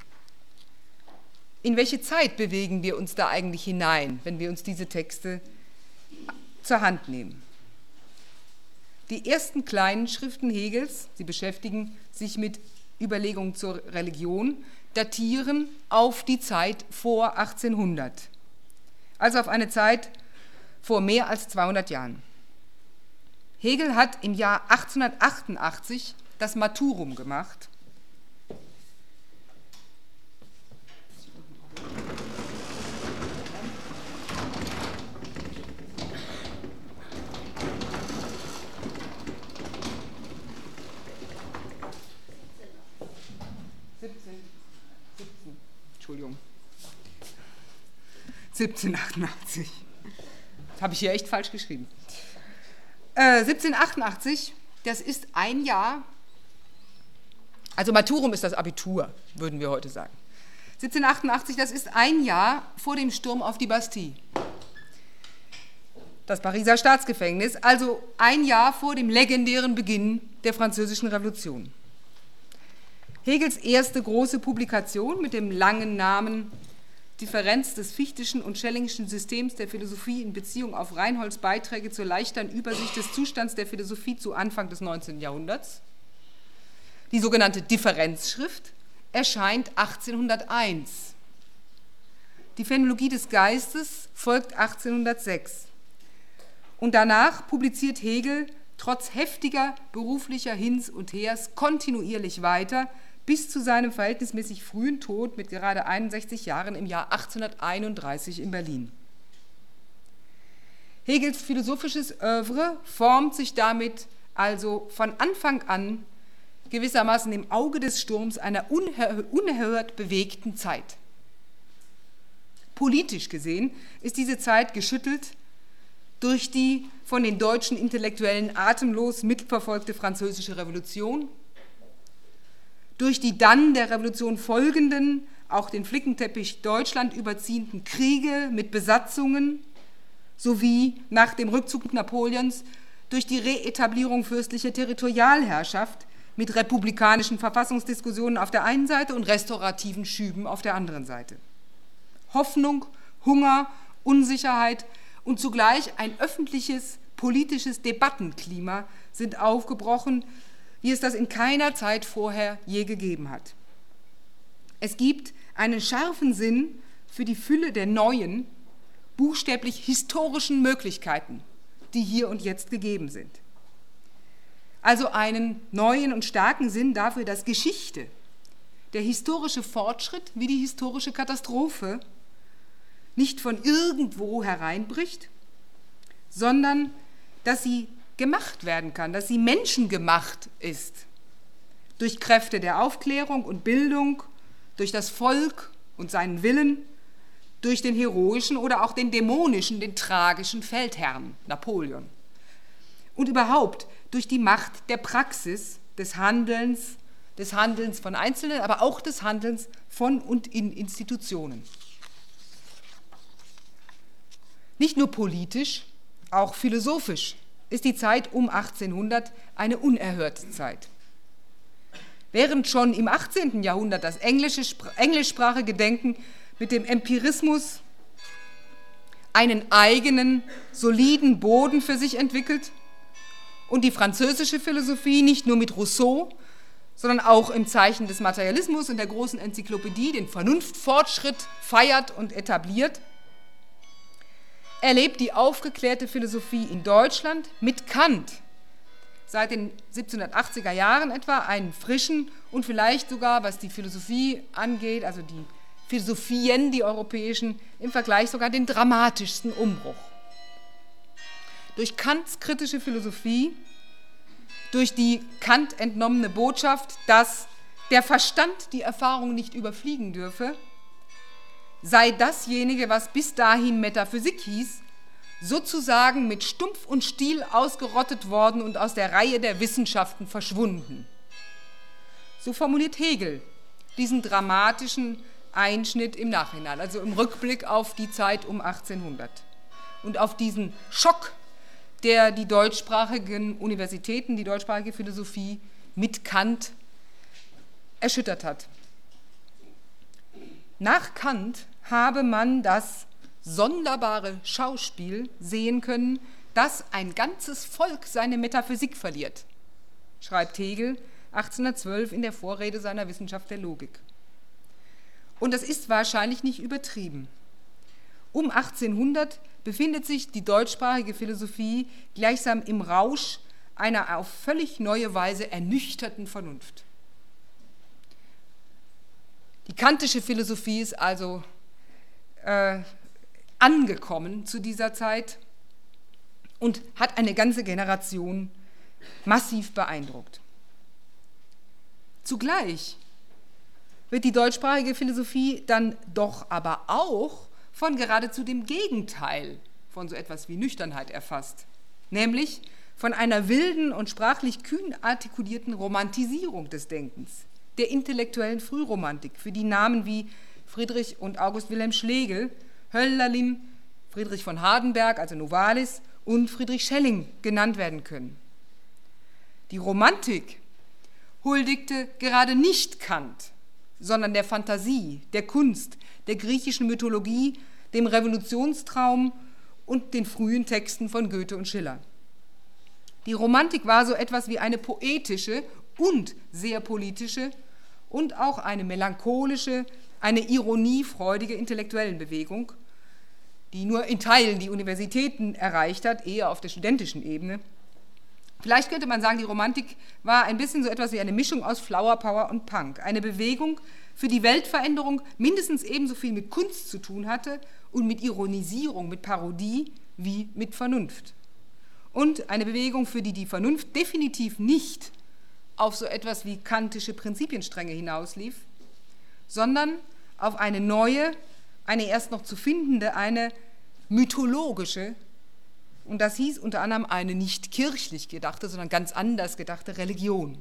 In welche Zeit bewegen wir uns da eigentlich hinein, wenn wir uns diese Texte zur Hand nehmen? Die ersten kleinen Schriften Hegels, sie beschäftigen sich mit Überlegungen zur Religion, datieren auf die Zeit vor achtzehnhundert, also auf eine Zeit vor mehr als zweihundert Jahren. Hegel hat im Jahr achtzehnhundertachtundachtzig das Maturum gemacht. Entschuldigung. siebzehnhundertachtundachtzig. Das habe ich hier echt falsch geschrieben. Äh, siebzehnhundertachtundachtzig, das ist ein Jahr, also Maturum ist das Abitur, würden wir heute sagen. siebzehnhundertachtundachtzig, das ist ein Jahr vor dem Sturm auf die Bastille. Das Pariser Staatsgefängnis, also ein Jahr vor dem legendären Beginn der Französischen Revolution. Hegels erste große Publikation mit dem langen Namen Differenz des Fichtischen und Schellingschen Systems der Philosophie in Beziehung auf Reinholds Beiträge zur leichteren Übersicht des Zustands der Philosophie zu Anfang des neunzehnten Jahrhunderts, die sogenannte Differenzschrift, erscheint achtzehnhunderteins. Die Phänomenologie des Geistes folgt achtzehnhundertsechs. Und danach publiziert Hegel trotz heftiger beruflicher Hins und Hers kontinuierlich weiter, bis zu seinem verhältnismäßig frühen Tod mit gerade einundsechzig Jahren im Jahr achtzehnhunderteinunddreißig in Berlin. Hegels philosophisches Œuvre formt sich damit also von Anfang an gewissermaßen im Auge des Sturms einer unerhört bewegten Zeit. Politisch gesehen ist diese Zeit geschüttelt durch die von den deutschen Intellektuellen atemlos mitverfolgte Französische Revolution, durch die dann der Revolution folgenden, auch den Flickenteppich Deutschland überziehenden Kriege mit Besatzungen sowie nach dem Rückzug Napoleons durch die Reetablierung fürstlicher Territorialherrschaft mit republikanischen Verfassungsdiskussionen auf der einen Seite und restaurativen Schüben auf der anderen Seite. Hoffnung, Hunger, Unsicherheit und zugleich ein öffentliches, politisches Debattenklima sind aufgebrochen, wie es das in keiner Zeit vorher je gegeben hat. Es gibt einen scharfen Sinn für die Fülle der neuen, buchstäblich historischen Möglichkeiten, die hier und jetzt gegeben sind. Also einen neuen und starken Sinn dafür, dass Geschichte, der historische Fortschritt wie die historische Katastrophe, nicht von irgendwo hereinbricht, sondern dass sie gemacht werden kann, dass sie menschengemacht ist, durch Kräfte der Aufklärung und Bildung, durch das Volk und seinen Willen, durch den heroischen oder auch den dämonischen, den tragischen Feldherrn Napoleon und überhaupt durch die Macht der Praxis, des Handelns, des Handelns von Einzelnen, aber auch des Handelns von und in Institutionen. Nicht nur politisch, auch philosophisch ist die Zeit um achtzehnhundert eine unerhörte Zeit. Während schon im achtzehnten Jahrhundert das englische, englischsprachige Denken mit dem Empirismus einen eigenen, soliden Boden für sich entwickelt und die französische Philosophie nicht nur mit Rousseau, sondern auch im Zeichen des Materialismus und der großen Enzyklopädie den Vernunftfortschritt feiert und etabliert, erlebt die aufgeklärte Philosophie in Deutschland mit Kant seit den siebzehnhundertachtziger Jahren etwa einen frischen und vielleicht sogar, was die Philosophie angeht, also die Philosophien, die europäischen, im Vergleich sogar den dramatischsten Umbruch. Durch Kants kritische Philosophie, durch die Kant entnommene Botschaft, dass der Verstand die Erfahrung nicht überfliegen dürfe, sei dasjenige, was bis dahin Metaphysik hieß, sozusagen mit Stumpf und Stiel ausgerottet worden und aus der Reihe der Wissenschaften verschwunden. So formuliert Hegel diesen dramatischen Einschnitt im Nachhinein, also im Rückblick auf die Zeit um achtzehnhundert und auf diesen Schock, der die deutschsprachigen Universitäten, die deutschsprachige Philosophie mit Kant erschüttert hat. Nach Kant habe man das sonderbare Schauspiel sehen können, dass ein ganzes Volk seine Metaphysik verliert, schreibt Hegel achtzehnhundertzwölf in der Vorrede seiner Wissenschaft der Logik. Und das ist wahrscheinlich nicht übertrieben. Um achtzehnhundert befindet sich die deutschsprachige Philosophie gleichsam im Rausch einer auf völlig neue Weise ernüchterten Vernunft. Die kantische Philosophie ist also äh, angekommen zu dieser Zeit und hat eine ganze Generation massiv beeindruckt. Zugleich wird die deutschsprachige Philosophie dann doch aber auch von geradezu dem Gegenteil von so etwas wie Nüchternheit erfasst, nämlich von einer wilden und sprachlich kühn artikulierten Romantisierung des Denkens, der intellektuellen Frühromantik, für die Namen wie Friedrich und August Wilhelm Schlegel, Hölderlin, Friedrich von Hardenberg, also Novalis, und Friedrich Schelling genannt werden können. Die Romantik huldigte gerade nicht Kant, sondern der Fantasie, der Kunst, der griechischen Mythologie, dem Revolutionstraum und den frühen Texten von Goethe und Schiller. Die Romantik war so etwas wie eine poetische und sehr politische und auch eine melancholische, eine ironiefreudige Intellektuellenbewegung, die nur in Teilen die Universitäten erreicht hat, eher auf der studentischen Ebene. Vielleicht könnte man sagen, die Romantik war ein bisschen so etwas wie eine Mischung aus Flower Power und Punk, eine Bewegung, für die Weltveränderung mindestens ebenso viel mit Kunst zu tun hatte und mit Ironisierung, mit Parodie wie mit Vernunft. Und eine Bewegung, für die die Vernunft definitiv nicht auf so etwas wie kantische Prinzipienstränge hinauslief, sondern auf eine neue, eine erst noch zu findende, eine mythologische, und das hieß unter anderem eine nicht kirchlich gedachte, sondern ganz anders gedachte Religion.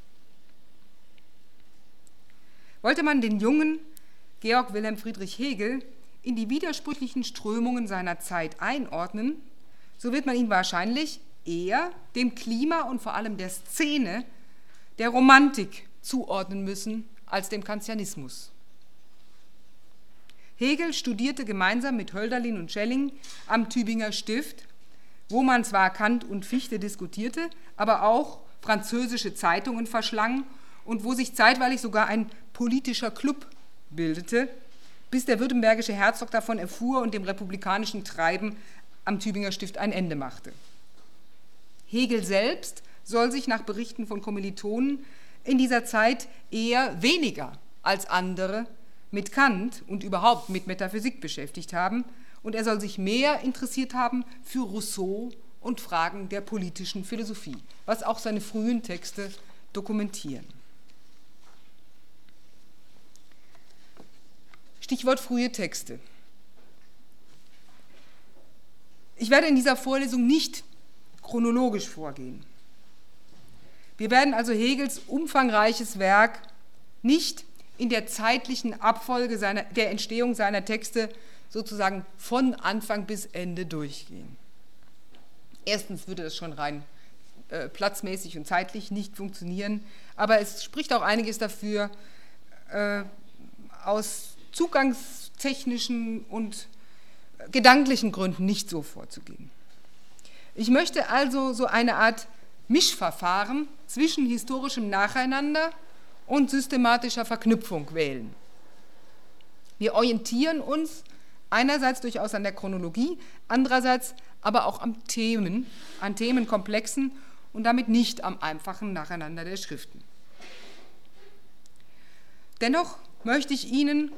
Wollte man den jungen Georg Wilhelm Friedrich Hegel in die widersprüchlichen Strömungen seiner Zeit einordnen, so wird man ihn wahrscheinlich eher dem Klima und vor allem der Szene der Romantik zuordnen müssen als dem Kantianismus. Hegel studierte gemeinsam mit Hölderlin und Schelling am Tübinger Stift, wo man zwar Kant und Fichte diskutierte, aber auch französische Zeitungen verschlang und wo sich zeitweilig sogar ein politischer Club bildete, bis der württembergische Herzog davon erfuhr und dem republikanischen Treiben am Tübinger Stift ein Ende machte. Hegel selbst soll sich nach Berichten von Kommilitonen in dieser Zeit eher weniger als andere mit Kant und überhaupt mit Metaphysik beschäftigt haben, und er soll sich mehr interessiert haben für Rousseau und Fragen der politischen Philosophie, was auch seine frühen Texte dokumentieren. Stichwort frühe Texte. Ich werde in dieser Vorlesung nicht chronologisch vorgehen. Wir werden also Hegels umfangreiches Werk nicht in der zeitlichen Abfolge seiner, der Entstehung seiner Texte sozusagen von Anfang bis Ende durchgehen. Erstens würde es schon rein äh, platzmäßig und zeitlich nicht funktionieren, aber es spricht auch einiges dafür, äh, aus zugangstechnischen und gedanklichen Gründen nicht so vorzugehen. Ich möchte also so eine Art Mischverfahren zwischen historischem Nacheinander und systematischer Verknüpfung wählen. Wir orientieren uns einerseits durchaus an der Chronologie, andererseits aber auch am Themen, an Themenkomplexen und damit nicht am einfachen Nacheinander der Schriften. Dennoch möchte ich Ihnen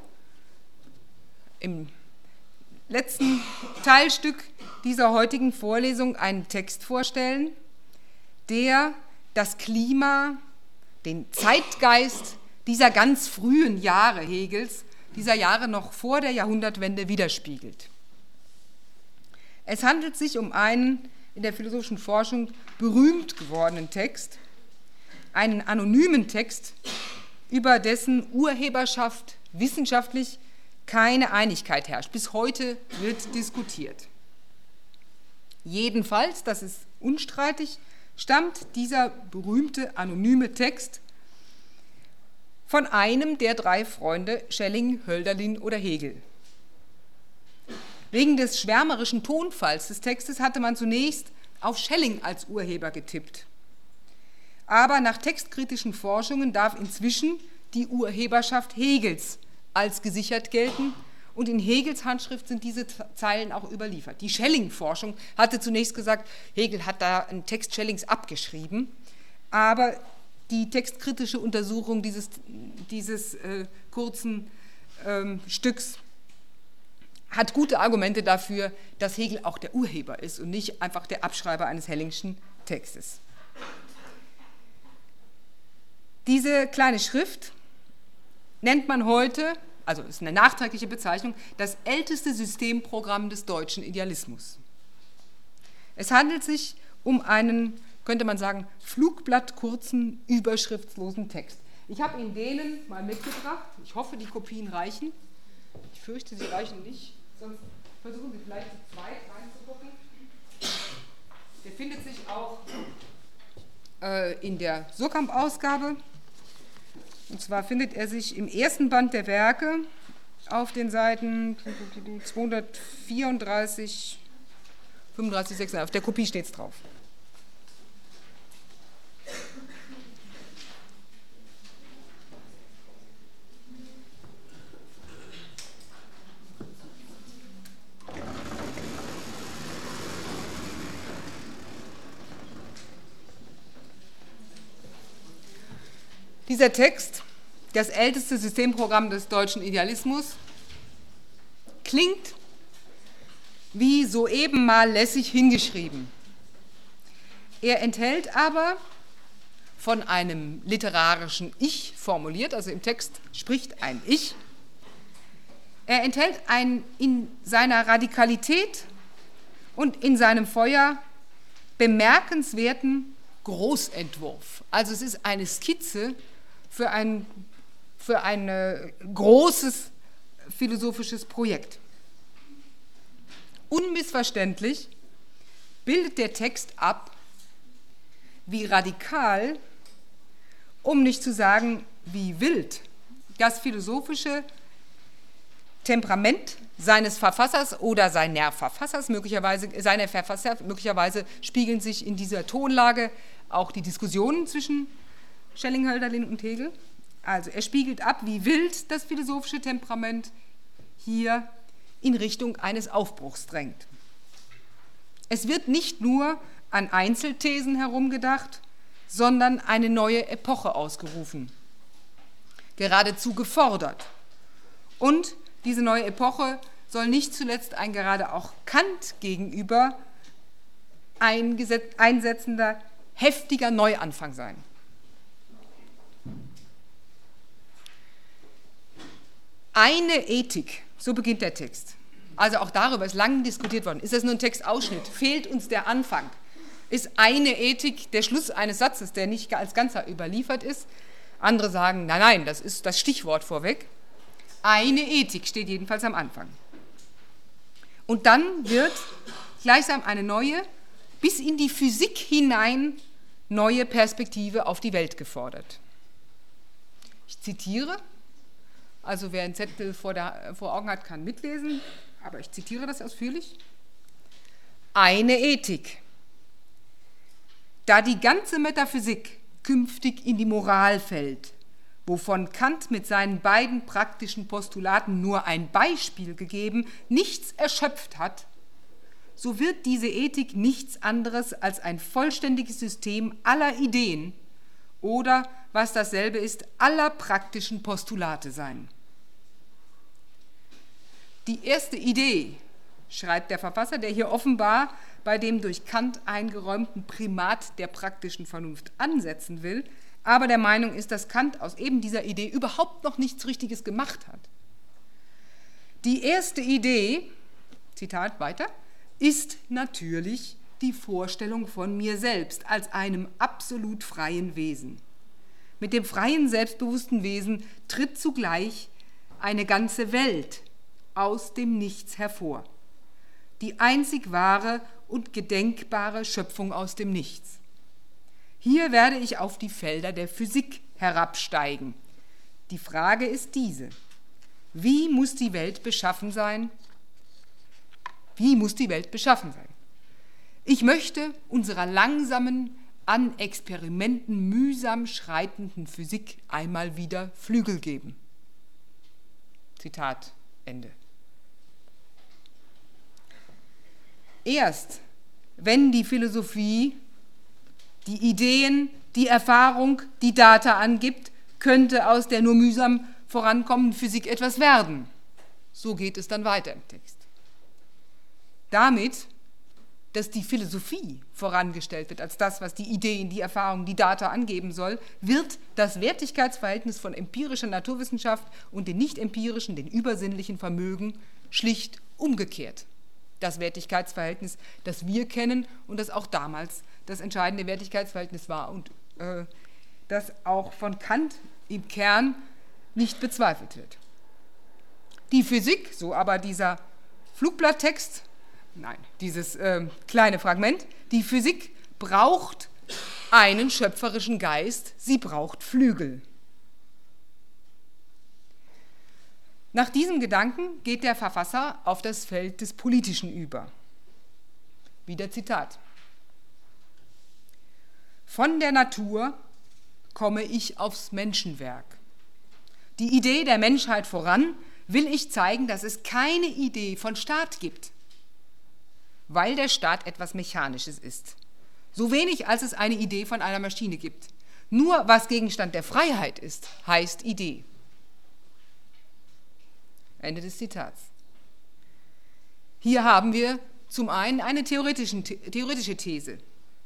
im letzten Teilstück dieser heutigen Vorlesung einen Text vorstellen, der das Klima, den Zeitgeist dieser ganz frühen Jahre Hegels, dieser Jahre noch vor der Jahrhundertwende widerspiegelt. Es handelt sich um einen in der philosophischen Forschung berühmt gewordenen Text, einen anonymen Text, über dessen Urheberschaft wissenschaftlich keine Einigkeit herrscht. Bis heute wird diskutiert. Jedenfalls, das ist unstreitig, stammt dieser berühmte anonyme Text von einem der drei Freunde Schelling, Hölderlin oder Hegel. Wegen des schwärmerischen Tonfalls des Textes hatte man zunächst auf Schelling als Urheber getippt. Aber nach textkritischen Forschungen darf inzwischen die Urheberschaft Hegels als gesichert gelten und in Hegels Handschrift sind diese Zeilen auch überliefert. Die Schelling-Forschung hatte zunächst gesagt, Hegel hat da einen Text Schellings abgeschrieben, aber die textkritische Untersuchung dieses, dieses äh, kurzen ähm, Stücks hat gute Argumente dafür, dass Hegel auch der Urheber ist und nicht einfach der Abschreiber eines Hellingschen Textes. Diese kleine Schrift nennt man heute, also ist eine nachträgliche Bezeichnung, das älteste Systemprogramm des deutschen Idealismus. Es handelt sich um einen, könnte man sagen, flugblattkurzen, überschriftslosen Text. Ich habe Ihnen den mal mitgebracht. Ich hoffe, die Kopien reichen. Ich fürchte, sie reichen nicht. Sonst versuchen Sie vielleicht zu zweit reinzugucken. Der findet sich auch äh, in der Surkamp-Ausgabe. Und zwar findet er sich im ersten Band der Werke auf den Seiten zweihundertvierunddreißig, fünfunddreißig, sechsunddreißig. Auf der Kopie steht es drauf. Dieser Text, das älteste Systemprogramm des deutschen Idealismus, klingt wie soeben mal lässig hingeschrieben. Er enthält aber, von einem literarischen Ich formuliert, also im Text spricht ein Ich, er enthält einen in seiner Radikalität und in seinem Feuer bemerkenswerten Großentwurf. Also es ist eine Skizze für ein, für ein äh, großes philosophisches Projekt. Unmissverständlich bildet der Text ab, wie radikal, um nicht zu sagen, wie wild, das philosophische Temperament seines Verfassers oder seiner Verfassers, möglicherweise, seiner Verfasser, möglicherweise spiegeln sich in dieser Tonlage auch die Diskussionen zwischen Schelling, Hölderlin und Hegel. Also er spiegelt ab, wie wild das philosophische Temperament hier in Richtung eines Aufbruchs drängt. Es wird nicht nur an Einzelthesen herumgedacht, sondern eine neue Epoche ausgerufen, geradezu gefordert. Und diese neue Epoche soll nicht zuletzt ein gerade auch Kant gegenüber einsetzender, heftiger Neuanfang sein. Eine Ethik, so beginnt der Text. Also auch darüber ist lange diskutiert worden. Ist das nur ein Textausschnitt? Fehlt uns der Anfang? Ist eine Ethik der Schluss eines Satzes, der nicht als Ganzer überliefert ist? Andere sagen, nein, nein, das ist das Stichwort vorweg. Eine Ethik steht jedenfalls am Anfang. Und dann wird gleichsam eine neue, bis in die Physik hinein neue Perspektive auf die Welt gefordert. Ich zitiere, also wer einen Zettel vor, der, vor Augen hat, kann mitlesen, aber ich zitiere das ausführlich. Eine Ethik. Da die ganze Metaphysik künftig in die Moral fällt, wovon Kant mit seinen beiden praktischen Postulaten nur ein Beispiel gegeben, nichts erschöpft hat, so wird diese Ethik nichts anderes als ein vollständiges System aller Ideen oder, was dasselbe ist, aller praktischen Postulate sein. Die erste Idee, schreibt der Verfasser, der hier offenbar bei dem durch Kant eingeräumten Primat der praktischen Vernunft ansetzen will, aber der Meinung ist, dass Kant aus eben dieser Idee überhaupt noch nichts Richtiges gemacht hat. Die erste Idee, Zitat weiter, ist natürlich die Vorstellung von mir selbst als einem absolut freien Wesen. Mit dem freien, selbstbewussten Wesen tritt zugleich eine ganze Welt aus dem Nichts hervor. Die einzig wahre und gedenkbare Schöpfung aus dem Nichts. Hier werde ich auf die Felder der Physik herabsteigen. Die Frage ist diese: Wie muss die Welt beschaffen sein? Wie muss die Welt beschaffen sein? Ich möchte unserer langsamen, an Experimenten mühsam schreitenden Physik einmal wieder Flügel geben. Zitat Ende. Erst wenn die Philosophie die Ideen, die Erfahrung, die Data angibt, könnte aus der nur mühsam vorankommenden Physik etwas werden. So geht es dann weiter im Text. Damit, dass die Philosophie vorangestellt wird als das, was die Ideen, die Erfahrung, die Data angeben soll, wird das Wertigkeitsverhältnis von empirischer Naturwissenschaft und den nicht empirischen, den übersinnlichen Vermögen schlicht umgekehrt. Das Wertigkeitsverhältnis, das wir kennen und das auch damals das entscheidende Wertigkeitsverhältnis war und äh, das auch von Kant im Kern nicht bezweifelt wird. Die Physik, so aber dieser Flugblatttext, nein, dieses äh, kleine Fragment, die Physik braucht einen schöpferischen Geist, sie braucht Flügel. Nach diesem Gedanken geht der Verfasser auf das Feld des Politischen über. Wieder Zitat. Von der Natur komme ich aufs Menschenwerk. Die Idee der Menschheit voran will ich zeigen, dass es keine Idee von Staat gibt, weil der Staat etwas Mechanisches ist. So wenig, als es eine Idee von einer Maschine gibt. Nur was Gegenstand der Freiheit ist, heißt Idee. Ende des Zitats. Hier haben wir zum einen eine theoretische These.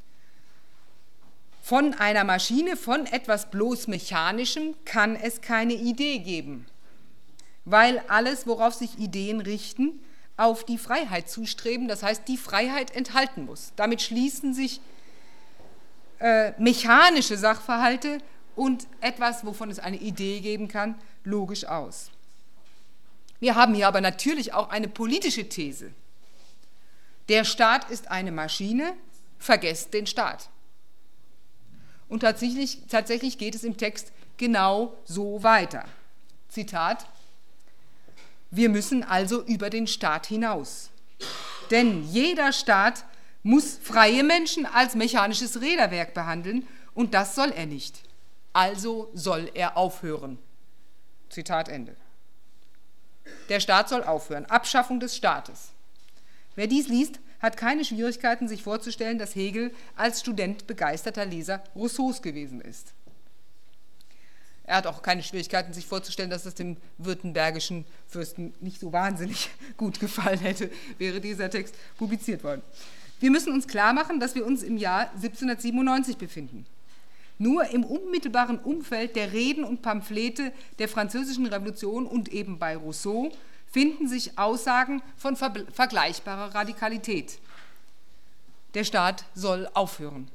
Von einer Maschine, von etwas bloß Mechanischem kann es keine Idee geben, weil alles, worauf sich Ideen richten, auf die Freiheit zustreben, das heißt, die Freiheit enthalten muss. Damit schließen sich äh, mechanische Sachverhalte und etwas, wovon es eine Idee geben kann, logisch aus. Wir haben hier aber natürlich auch eine politische These. Der Staat ist eine Maschine, vergesst den Staat. Und tatsächlich, tatsächlich geht es im Text genau so weiter. Zitat: Wir müssen also über den Staat hinaus. Denn jeder Staat muss freie Menschen als mechanisches Räderwerk behandeln und das soll er nicht. Also soll er aufhören. Zitat Ende. Der Staat soll aufhören. Abschaffung des Staates. Wer dies liest, hat keine Schwierigkeiten, sich vorzustellen, dass Hegel als Student begeisterter Leser Rousseaus gewesen ist. Er hat auch keine Schwierigkeiten, sich vorzustellen, dass es dem württembergischen Fürsten nicht so wahnsinnig gut gefallen hätte, wäre dieser Text publiziert worden. Wir müssen uns klar machen, dass wir uns im Jahr siebzehnhundertsiebenundneunzig befinden. Nur im unmittelbaren Umfeld der Reden und Pamphlete der Französischen Revolution und eben bei Rousseau finden sich Aussagen von ver- vergleichbarer Radikalität. Der Staat soll aufhören.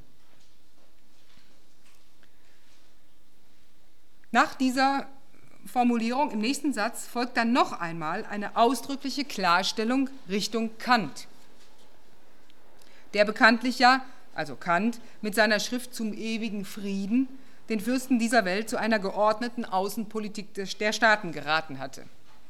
Nach dieser Formulierung im nächsten Satz folgt dann noch einmal eine ausdrückliche Klarstellung Richtung Kant, der bekanntlich ja also Kant, mit seiner Schrift zum ewigen Frieden den Fürsten dieser Welt zu einer geordneten Außenpolitik der Staaten geraten hatte.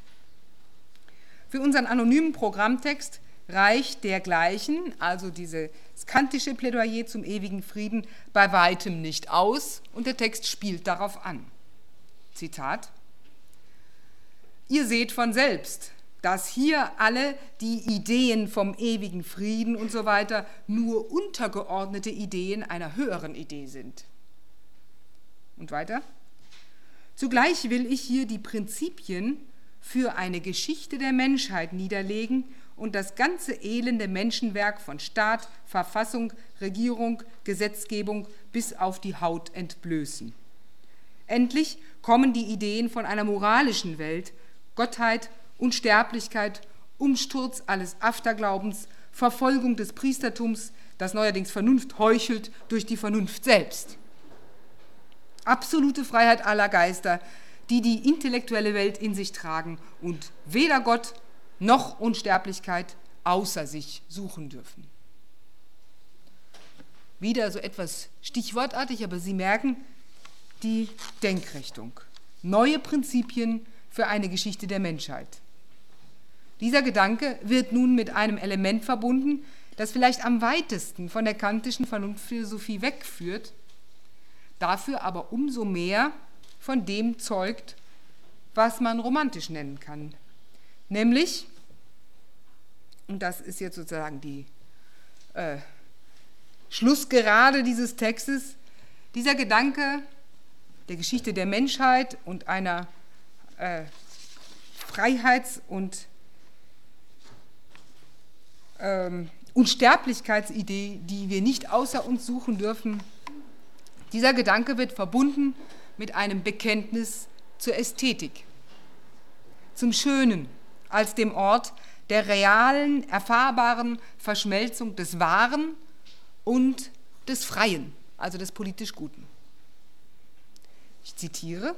Für unseren anonymen Programmtext reicht dergleichen, also dieses kantische Plädoyer zum ewigen Frieden, bei weitem nicht aus und der Text spielt darauf an. Zitat: Ihr seht von selbst, dass hier alle die Ideen vom ewigen Frieden und so weiter nur untergeordnete Ideen einer höheren Idee sind. Und weiter: Zugleich will ich hier die Prinzipien für eine Geschichte der Menschheit niederlegen und das ganze elende Menschenwerk von Staat, Verfassung, Regierung, Gesetzgebung bis auf die Haut entblößen. Endlich kommen die Ideen von einer moralischen Welt, Gottheit, Unsterblichkeit, Umsturz alles Afterglaubens, Verfolgung des Priestertums, das neuerdings Vernunft heuchelt durch die Vernunft selbst. Absolute Freiheit aller Geister, die die intellektuelle Welt in sich tragen und weder Gott noch Unsterblichkeit außer sich suchen dürfen. Wieder so etwas stichwortartig, aber Sie merken die Denkrichtung. Neue Prinzipien für eine Geschichte der Menschheit. Dieser Gedanke wird nun mit einem Element verbunden, das vielleicht am weitesten von der kantischen Vernunftphilosophie wegführt, dafür aber umso mehr von dem zeugt, was man romantisch nennen kann. Nämlich, und das ist jetzt sozusagen die äh, Schlussgerade dieses Textes, dieser Gedanke der Geschichte der Menschheit und einer äh, Freiheits- und ähm, Unsterblichkeitsidee, die wir nicht außer uns suchen dürfen. Dieser Gedanke wird verbunden mit einem Bekenntnis zur Ästhetik, zum Schönen als dem Ort der realen, erfahrbaren Verschmelzung des Wahren und des Freien, also des politisch Guten. Ich zitiere: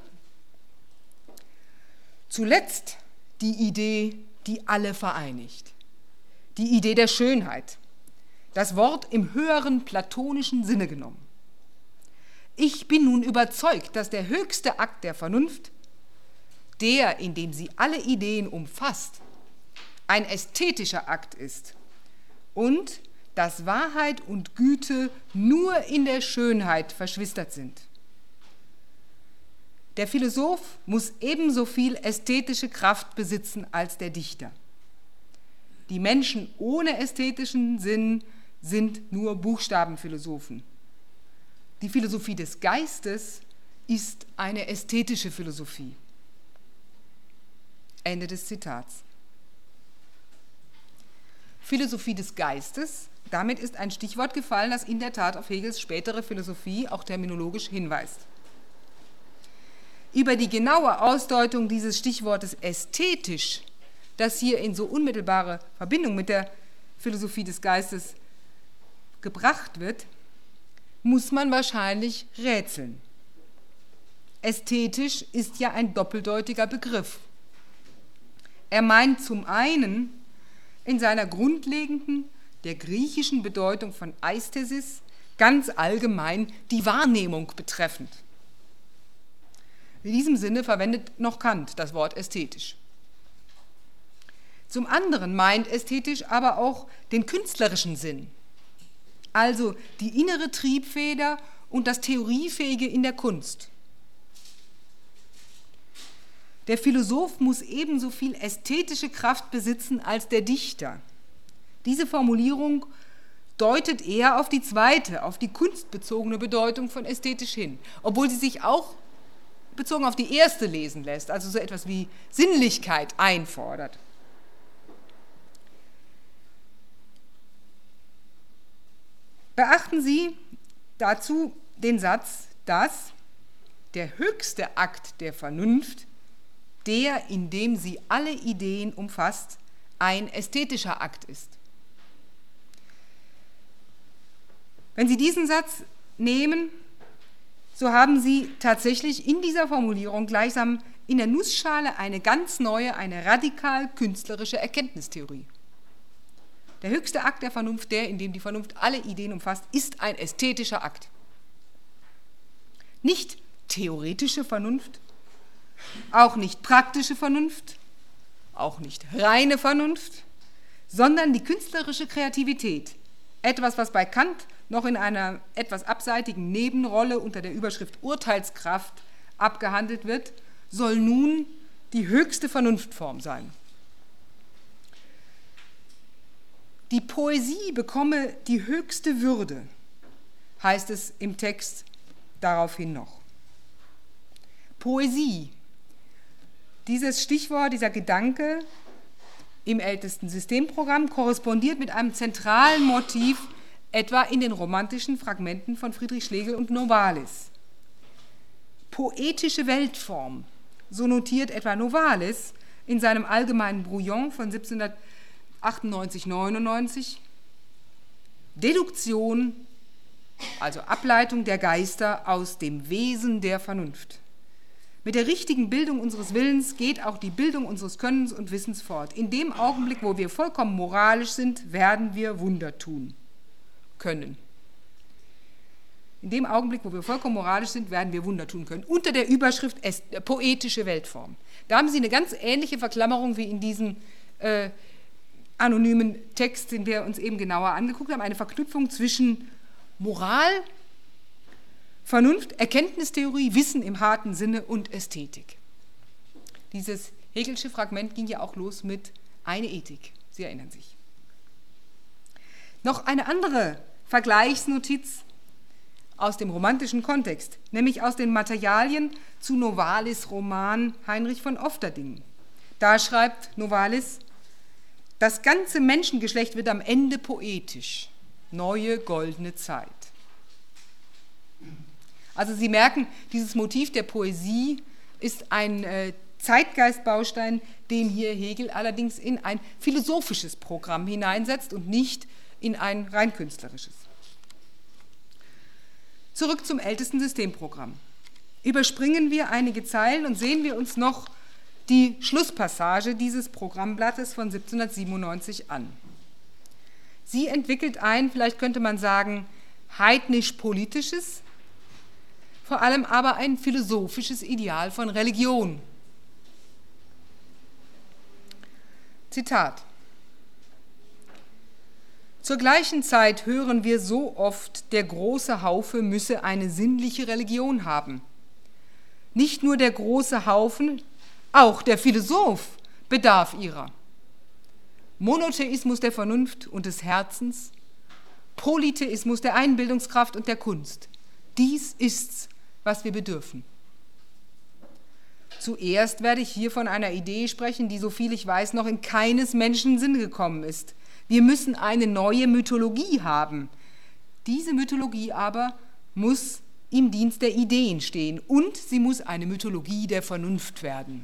Zuletzt die Idee, die alle vereinigt, die Idee der Schönheit, das Wort im höheren platonischen Sinne genommen. Ich bin nun überzeugt, dass der höchste Akt der Vernunft, der, in dem sie alle Ideen umfasst, ein ästhetischer Akt ist und dass Wahrheit und Güte nur in der Schönheit verschwistert sind. Der Philosoph muss ebenso viel ästhetische Kraft besitzen als der Dichter. Die Menschen ohne ästhetischen Sinn sind nur Buchstabenphilosophen. Die Philosophie des Geistes ist eine ästhetische Philosophie. Ende des Zitats. Philosophie des Geistes, damit ist ein Stichwort gefallen, das in der Tat auf Hegels spätere Philosophie auch terminologisch hinweist. Über die genaue Ausdeutung dieses Stichwortes ästhetisch, das hier in so unmittelbare Verbindung mit der Philosophie des Geistes gebracht wird, muss man wahrscheinlich rätseln. Ästhetisch ist ja ein doppeldeutiger Begriff. Er meint zum einen in seiner grundlegenden, der griechischen Bedeutung von Aesthesis ganz allgemein die Wahrnehmung betreffend. In diesem Sinne verwendet noch Kant das Wort ästhetisch. Zum anderen meint ästhetisch aber auch den künstlerischen Sinn, also die innere Triebfeder und das Theoriefähige in der Kunst. Der Philosoph muss ebenso viel ästhetische Kraft besitzen als der Dichter. Diese Formulierung deutet eher auf die zweite, auf die kunstbezogene Bedeutung von ästhetisch hin, obwohl sie sich auch bezogen auf die erste lesen lässt, also so etwas wie Sinnlichkeit einfordert. Beachten Sie dazu den Satz, dass der höchste Akt der Vernunft, der, in dem sie alle Ideen umfasst, ein ästhetischer Akt ist. Wenn Sie diesen Satz nehmen, so haben Sie tatsächlich in dieser Formulierung gleichsam in der Nussschale eine ganz neue, eine radikal künstlerische Erkenntnistheorie. Der höchste Akt der Vernunft, der, in dem die Vernunft alle Ideen umfasst, ist ein ästhetischer Akt. Nicht theoretische Vernunft, auch nicht praktische Vernunft, auch nicht reine Vernunft, sondern die künstlerische Kreativität. Etwas, was bei Kant noch in einer etwas abseitigen Nebenrolle unter der Überschrift Urteilskraft abgehandelt wird, soll nun die höchste Vernunftform sein. Die Poesie bekomme die höchste Würde, heißt es im Text daraufhin noch. Poesie, dieses Stichwort, dieser Gedanke im ältesten Systemprogramm korrespondiert mit einem zentralen Motiv, etwa in den romantischen Fragmenten von Friedrich Schlegel und Novalis. Poetische Weltform, so notiert etwa Novalis in seinem allgemeinen Brouillon von siebzehnhundertachtundneunzig neunundneunzig, Deduktion, also Ableitung der Geister aus dem Wesen der Vernunft. Mit der richtigen Bildung unseres Willens geht auch die Bildung unseres Könnens und Wissens fort. In dem Augenblick, wo wir vollkommen moralisch sind, werden wir Wunder tun können. In dem Augenblick, wo wir vollkommen moralisch sind, werden wir Wunder tun können. Unter der Überschrift poetische Weltform. Da haben Sie eine ganz ähnliche Verklammerung wie in diesem äh, anonymen Text, den wir uns eben genauer angeguckt haben. Eine Verknüpfung zwischen Moral, Vernunft, Erkenntnistheorie, Wissen im harten Sinne und Ästhetik. Dieses Hegelsche Fragment ging ja auch los mit eine Ethik. Sie erinnern sich. Noch eine andere Vergleichsnotiz aus dem romantischen Kontext, nämlich aus den Materialien zu Novalis' Roman Heinrich von Ofterdingen. Da schreibt Novalis: Das ganze Menschengeschlecht wird am Ende poetisch. Neue goldene Zeit. Also Sie merken, dieses Motiv der Poesie ist ein äh, Zeitgeistbaustein, den hier Hegel allerdings in ein philosophisches Programm hineinsetzt und nicht in ein rein künstlerisches. Zurück zum ältesten Systemprogramm. Überspringen wir einige Zeilen und sehen wir uns noch die Schlusspassage dieses Programmblattes von siebzehnhundertsiebenundneunzig an. Sie entwickelt ein, vielleicht könnte man sagen, heidnisch-politisches, vor allem aber ein philosophisches Ideal von Religion. Zitat: Zur gleichen Zeit hören wir so oft, der große Haufe müsse eine sinnliche Religion haben. Nicht nur der große Haufen, auch der Philosoph bedarf ihrer. Monotheismus der Vernunft und des Herzens, Polytheismus der Einbildungskraft und der Kunst. Dies ist's, was wir bedürfen. Zuerst werde ich hier von einer Idee sprechen, die, soviel ich weiß, noch in keines Menschen Sinn gekommen ist. Wir müssen eine neue Mythologie haben. Diese Mythologie aber muss im Dienst der Ideen stehen und sie muss eine Mythologie der Vernunft werden.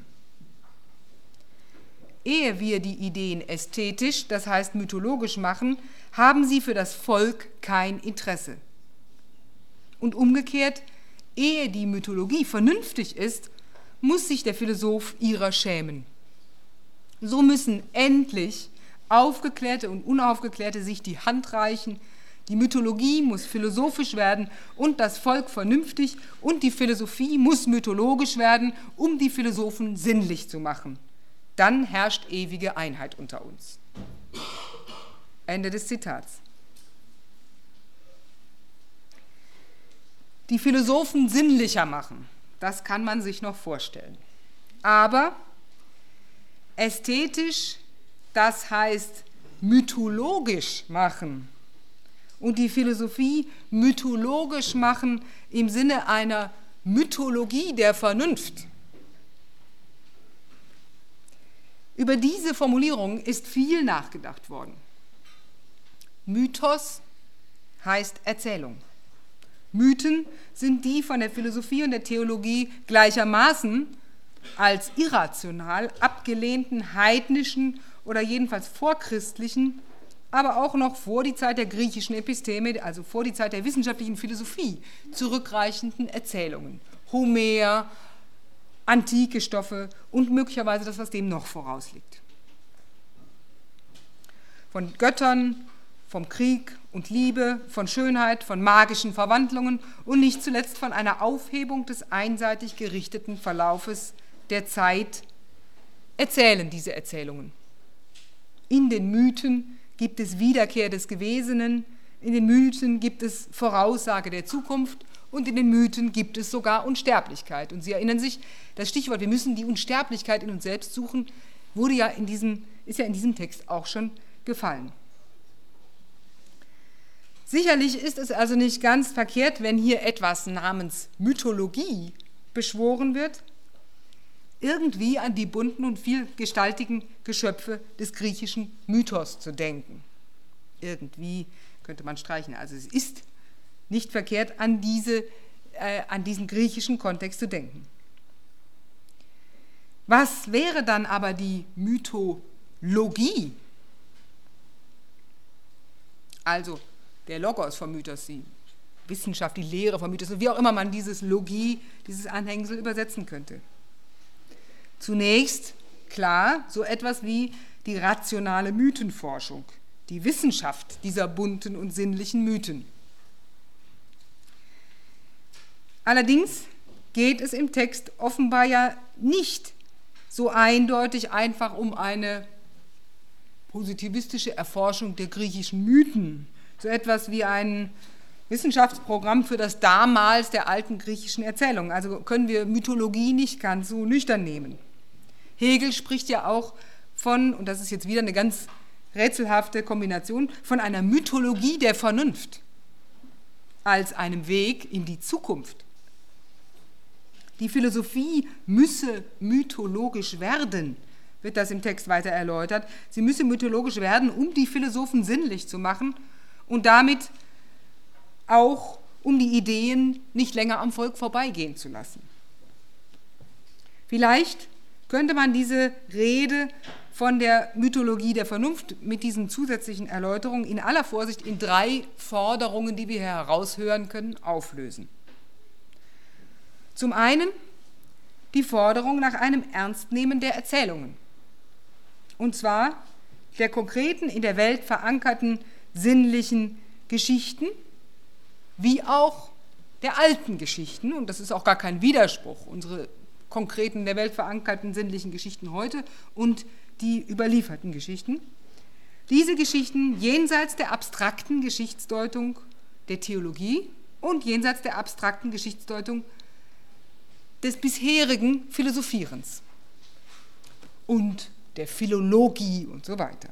Ehe wir die Ideen ästhetisch, das heißt mythologisch machen, haben sie für das Volk kein Interesse. Und umgekehrt, ehe die Mythologie vernünftig ist, muss sich der Philosoph ihrer schämen. So müssen endlich Aufgeklärte und Unaufgeklärte sich die Hand reichen. Die Mythologie muss philosophisch werden und das Volk vernünftig und die Philosophie muss mythologisch werden, um die Philosophen sinnlich zu machen. Dann herrscht ewige Einheit unter uns. Ende des Zitats. Die Philosophen sinnlicher machen, das kann man sich noch vorstellen. Aber ästhetisch, das heißt mythologisch machen und die Philosophie mythologisch machen im Sinne einer Mythologie der Vernunft. Über diese Formulierung ist viel nachgedacht worden. Mythos heißt Erzählung. Mythen sind die von der Philosophie und der Theologie gleichermaßen als irrational abgelehnten heidnischen oder jedenfalls vorchristlichen, aber auch noch vor die Zeit der griechischen Episteme, also vor die Zeit der wissenschaftlichen Philosophie, zurückreichenden Erzählungen. Homer, antike Stoffe und möglicherweise das, was dem noch vorausliegt. von Göttern, vom Krieg und Liebe, von Schönheit, von magischen Verwandlungen und nicht zuletzt von einer Aufhebung des einseitig gerichteten Verlaufes der Zeit erzählen diese Erzählungen. In den Mythen gibt es Wiederkehr des Gewesenen, in den Mythen gibt es Voraussage der Zukunft und in den Mythen gibt es sogar Unsterblichkeit. Und Sie erinnern sich, das Stichwort, wir müssen die Unsterblichkeit in uns selbst suchen, wurde ja in diesem, ist ja in diesem Text auch schon gefallen. Sicherlich ist es also nicht ganz verkehrt, wenn hier etwas namens Mythologie beschworen wird, irgendwie an die bunten und vielgestaltigen Geschöpfe des griechischen Mythos zu denken. Irgendwie könnte man streichen. Also es ist nicht verkehrt, an, diese, äh, an diesen griechischen Kontext zu denken. Was wäre dann aber die Mythologie? Also der Logos vom Mythos, die Wissenschaft, die Lehre vom Mythos, wie auch immer man dieses Logie, dieses Anhängsel übersetzen könnte. Zunächst, klar, so etwas wie die rationale Mythenforschung, die Wissenschaft dieser bunten und sinnlichen Mythen. Allerdings geht es im Text offenbar ja nicht so eindeutig einfach um eine positivistische Erforschung der griechischen Mythen, so etwas wie ein Wissenschaftsprogramm für das Damals der alten griechischen Erzählung. Also können wir Mythologie nicht ganz so nüchtern nehmen. Hegel spricht ja auch von, und das ist jetzt wieder eine ganz rätselhafte Kombination, von einer Mythologie der Vernunft als einem Weg in die Zukunft. Die Philosophie müsse mythologisch werden, wird das im Text weiter erläutert. Sie müsse mythologisch werden, um die Philosophen sinnlich zu machen und damit auch um die Ideen nicht länger am Volk vorbeigehen zu lassen. Vielleicht könnte man diese Rede von der Mythologie der Vernunft mit diesen zusätzlichen Erläuterungen in aller Vorsicht in drei Forderungen, die wir hier heraushören können, auflösen. Zum einen die Forderung nach einem Ernstnehmen der Erzählungen, und zwar der konkreten, in der Welt verankerten sinnlichen Geschichten, wie auch der alten Geschichten, und das ist auch gar kein Widerspruch, unsere konkreten, in der Welt verankerten sinnlichen Geschichten heute und die überlieferten Geschichten. Diese Geschichten jenseits der abstrakten Geschichtsdeutung der Theologie und jenseits der abstrakten Geschichtsdeutung des bisherigen Philosophierens und der Philologie und so weiter.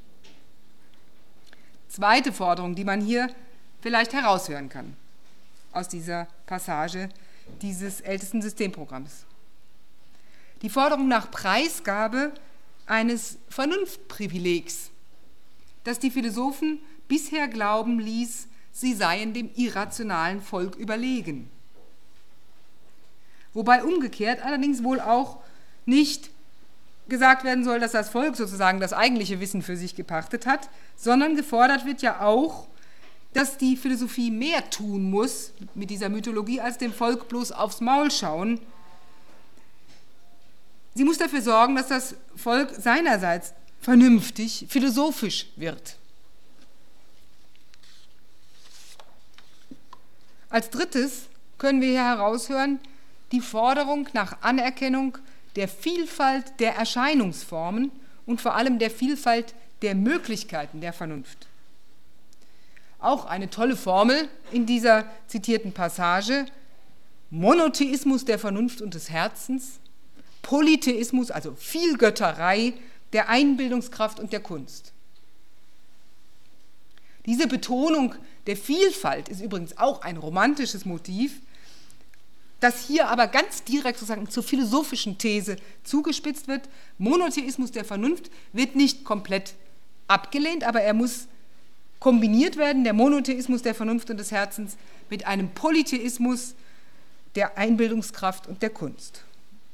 Zweite Forderung, die man hier vielleicht heraushören kann aus dieser Passage dieses ältesten Systemprogramms. Die Forderung nach Preisgabe eines Vernunftprivilegs, das die Philosophen bisher glauben ließ, sie seien dem irrationalen Volk überlegen. Wobei umgekehrt allerdings wohl auch nicht gesagt werden soll, dass das Volk sozusagen das eigentliche Wissen für sich gepachtet hat, sondern gefordert wird ja auch, dass die Philosophie mehr tun muss mit dieser Mythologie, als dem Volk bloß aufs Maul schauen. Sie muss dafür sorgen, dass das Volk seinerseits vernünftig, philosophisch wird. Als drittes können wir hier heraushören die Forderung nach Anerkennung der Vielfalt der Erscheinungsformen und vor allem der Vielfalt der Möglichkeiten der Vernunft. Auch eine tolle Formel in dieser zitierten Passage: Monotheismus der Vernunft und des Herzens, Polytheismus, also Vielgötterei der Einbildungskraft und der Kunst. Diese Betonung der Vielfalt ist übrigens auch ein romantisches Motiv, das hier aber ganz direkt sozusagen zur philosophischen These zugespitzt wird. Monotheismus der Vernunft wird nicht komplett abgelehnt, aber er muss kombiniert werden, der Monotheismus der Vernunft und des Herzens, mit einem Polytheismus der Einbildungskraft und der Kunst.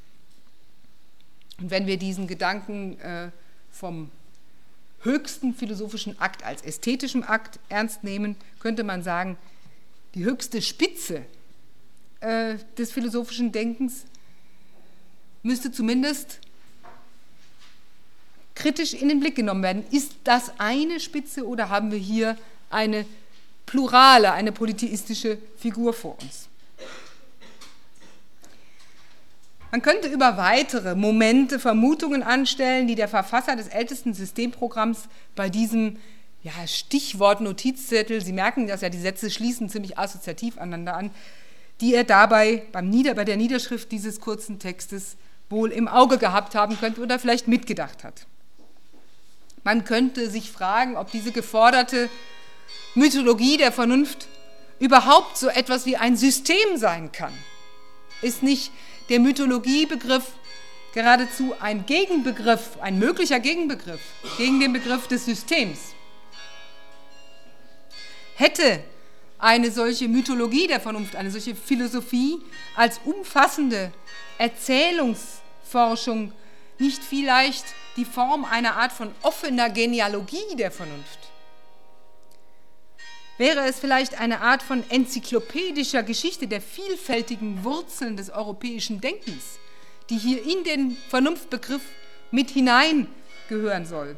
Und wenn wir diesen Gedanken äh, vom höchsten philosophischen Akt als ästhetischen Akt ernst nehmen, könnte man sagen, die höchste Spitze äh, des philosophischen Denkens müsste zumindest kritisch in den Blick genommen werden. Ist das eine Spitze oder haben wir hier eine plurale, eine polytheistische Figur vor uns? Man könnte über weitere Momente Vermutungen anstellen, die der Verfasser des ältesten Systemprogramms bei diesem ja, Stichwort Notizzettel, Sie merken das ja, die Sätze schließen ziemlich assoziativ aneinander an, die er dabei beim Nieder, bei der Niederschrift dieses kurzen Textes wohl im Auge gehabt haben könnte oder vielleicht mitgedacht hat. Man könnte sich fragen, ob diese geforderte Mythologie der Vernunft überhaupt so etwas wie ein System sein kann. Ist nicht der Mythologiebegriff geradezu ein Gegenbegriff, ein möglicher Gegenbegriff gegen den Begriff des Systems? Hätte eine solche Mythologie der Vernunft, eine solche Philosophie als umfassende Erzählungsforschung nicht vielleicht die Form einer Art von offener Genealogie der Vernunft? Wäre es vielleicht eine Art von enzyklopädischer Geschichte der vielfältigen Wurzeln des europäischen Denkens, die hier in den Vernunftbegriff mit hineingehören soll?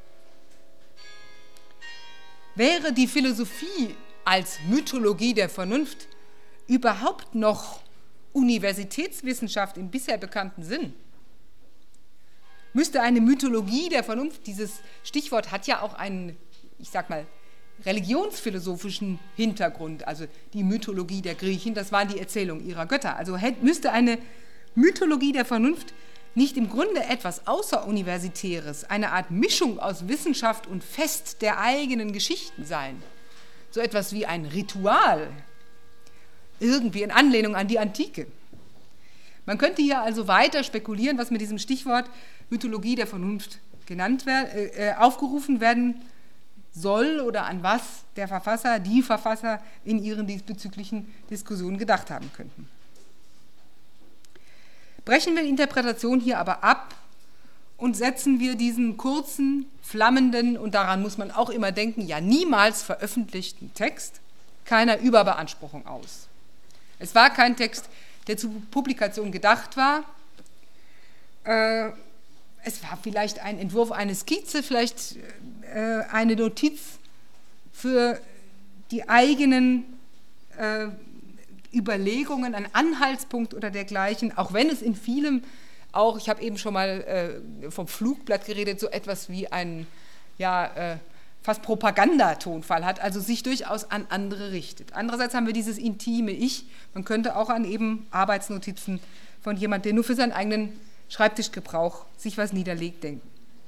Wäre die Philosophie als Mythologie der Vernunft überhaupt noch Universitätswissenschaft im bisher bekannten Sinn? Müsste eine Mythologie der Vernunft, dieses Stichwort hat ja auch einen, ich sag mal, religionsphilosophischen Hintergrund, also die Mythologie der Griechen, das waren die Erzählungen ihrer Götter. Also müsste eine Mythologie der Vernunft nicht im Grunde etwas Außeruniversitäres, eine Art Mischung aus Wissenschaft und Fest der eigenen Geschichten sein? So etwas wie ein Ritual, irgendwie in Anlehnung an die Antike. Man könnte hier also weiter spekulieren, was mit diesem Stichwort Mythologie der Vernunft genannt werden, äh, aufgerufen werden soll oder an was der Verfasser, die Verfasser in ihren diesbezüglichen Diskussionen gedacht haben könnten. Brechen wir die Interpretation hier aber ab und setzen wir diesen kurzen, flammenden und daran muss man auch immer denken, ja niemals veröffentlichten Text keiner Überbeanspruchung aus. Es war kein Text, der zur Publikation gedacht war. Äh, es war vielleicht ein Entwurf, eine Skizze, vielleicht äh, eine Notiz für die eigenen äh, Überlegungen, ein Anhaltspunkt oder dergleichen, auch wenn es in vielem auch, ich habe eben schon mal äh, vom Flugblatt geredet, so etwas wie ein ja, äh, fast Propagandatonfall hat, also sich durchaus an andere richtet. Andererseits haben wir dieses intime Ich, man könnte auch an eben Arbeitsnotizen von jemandem, der nur für seinen eigenen Schreibtischgebrauch sich was niederlegt, denken.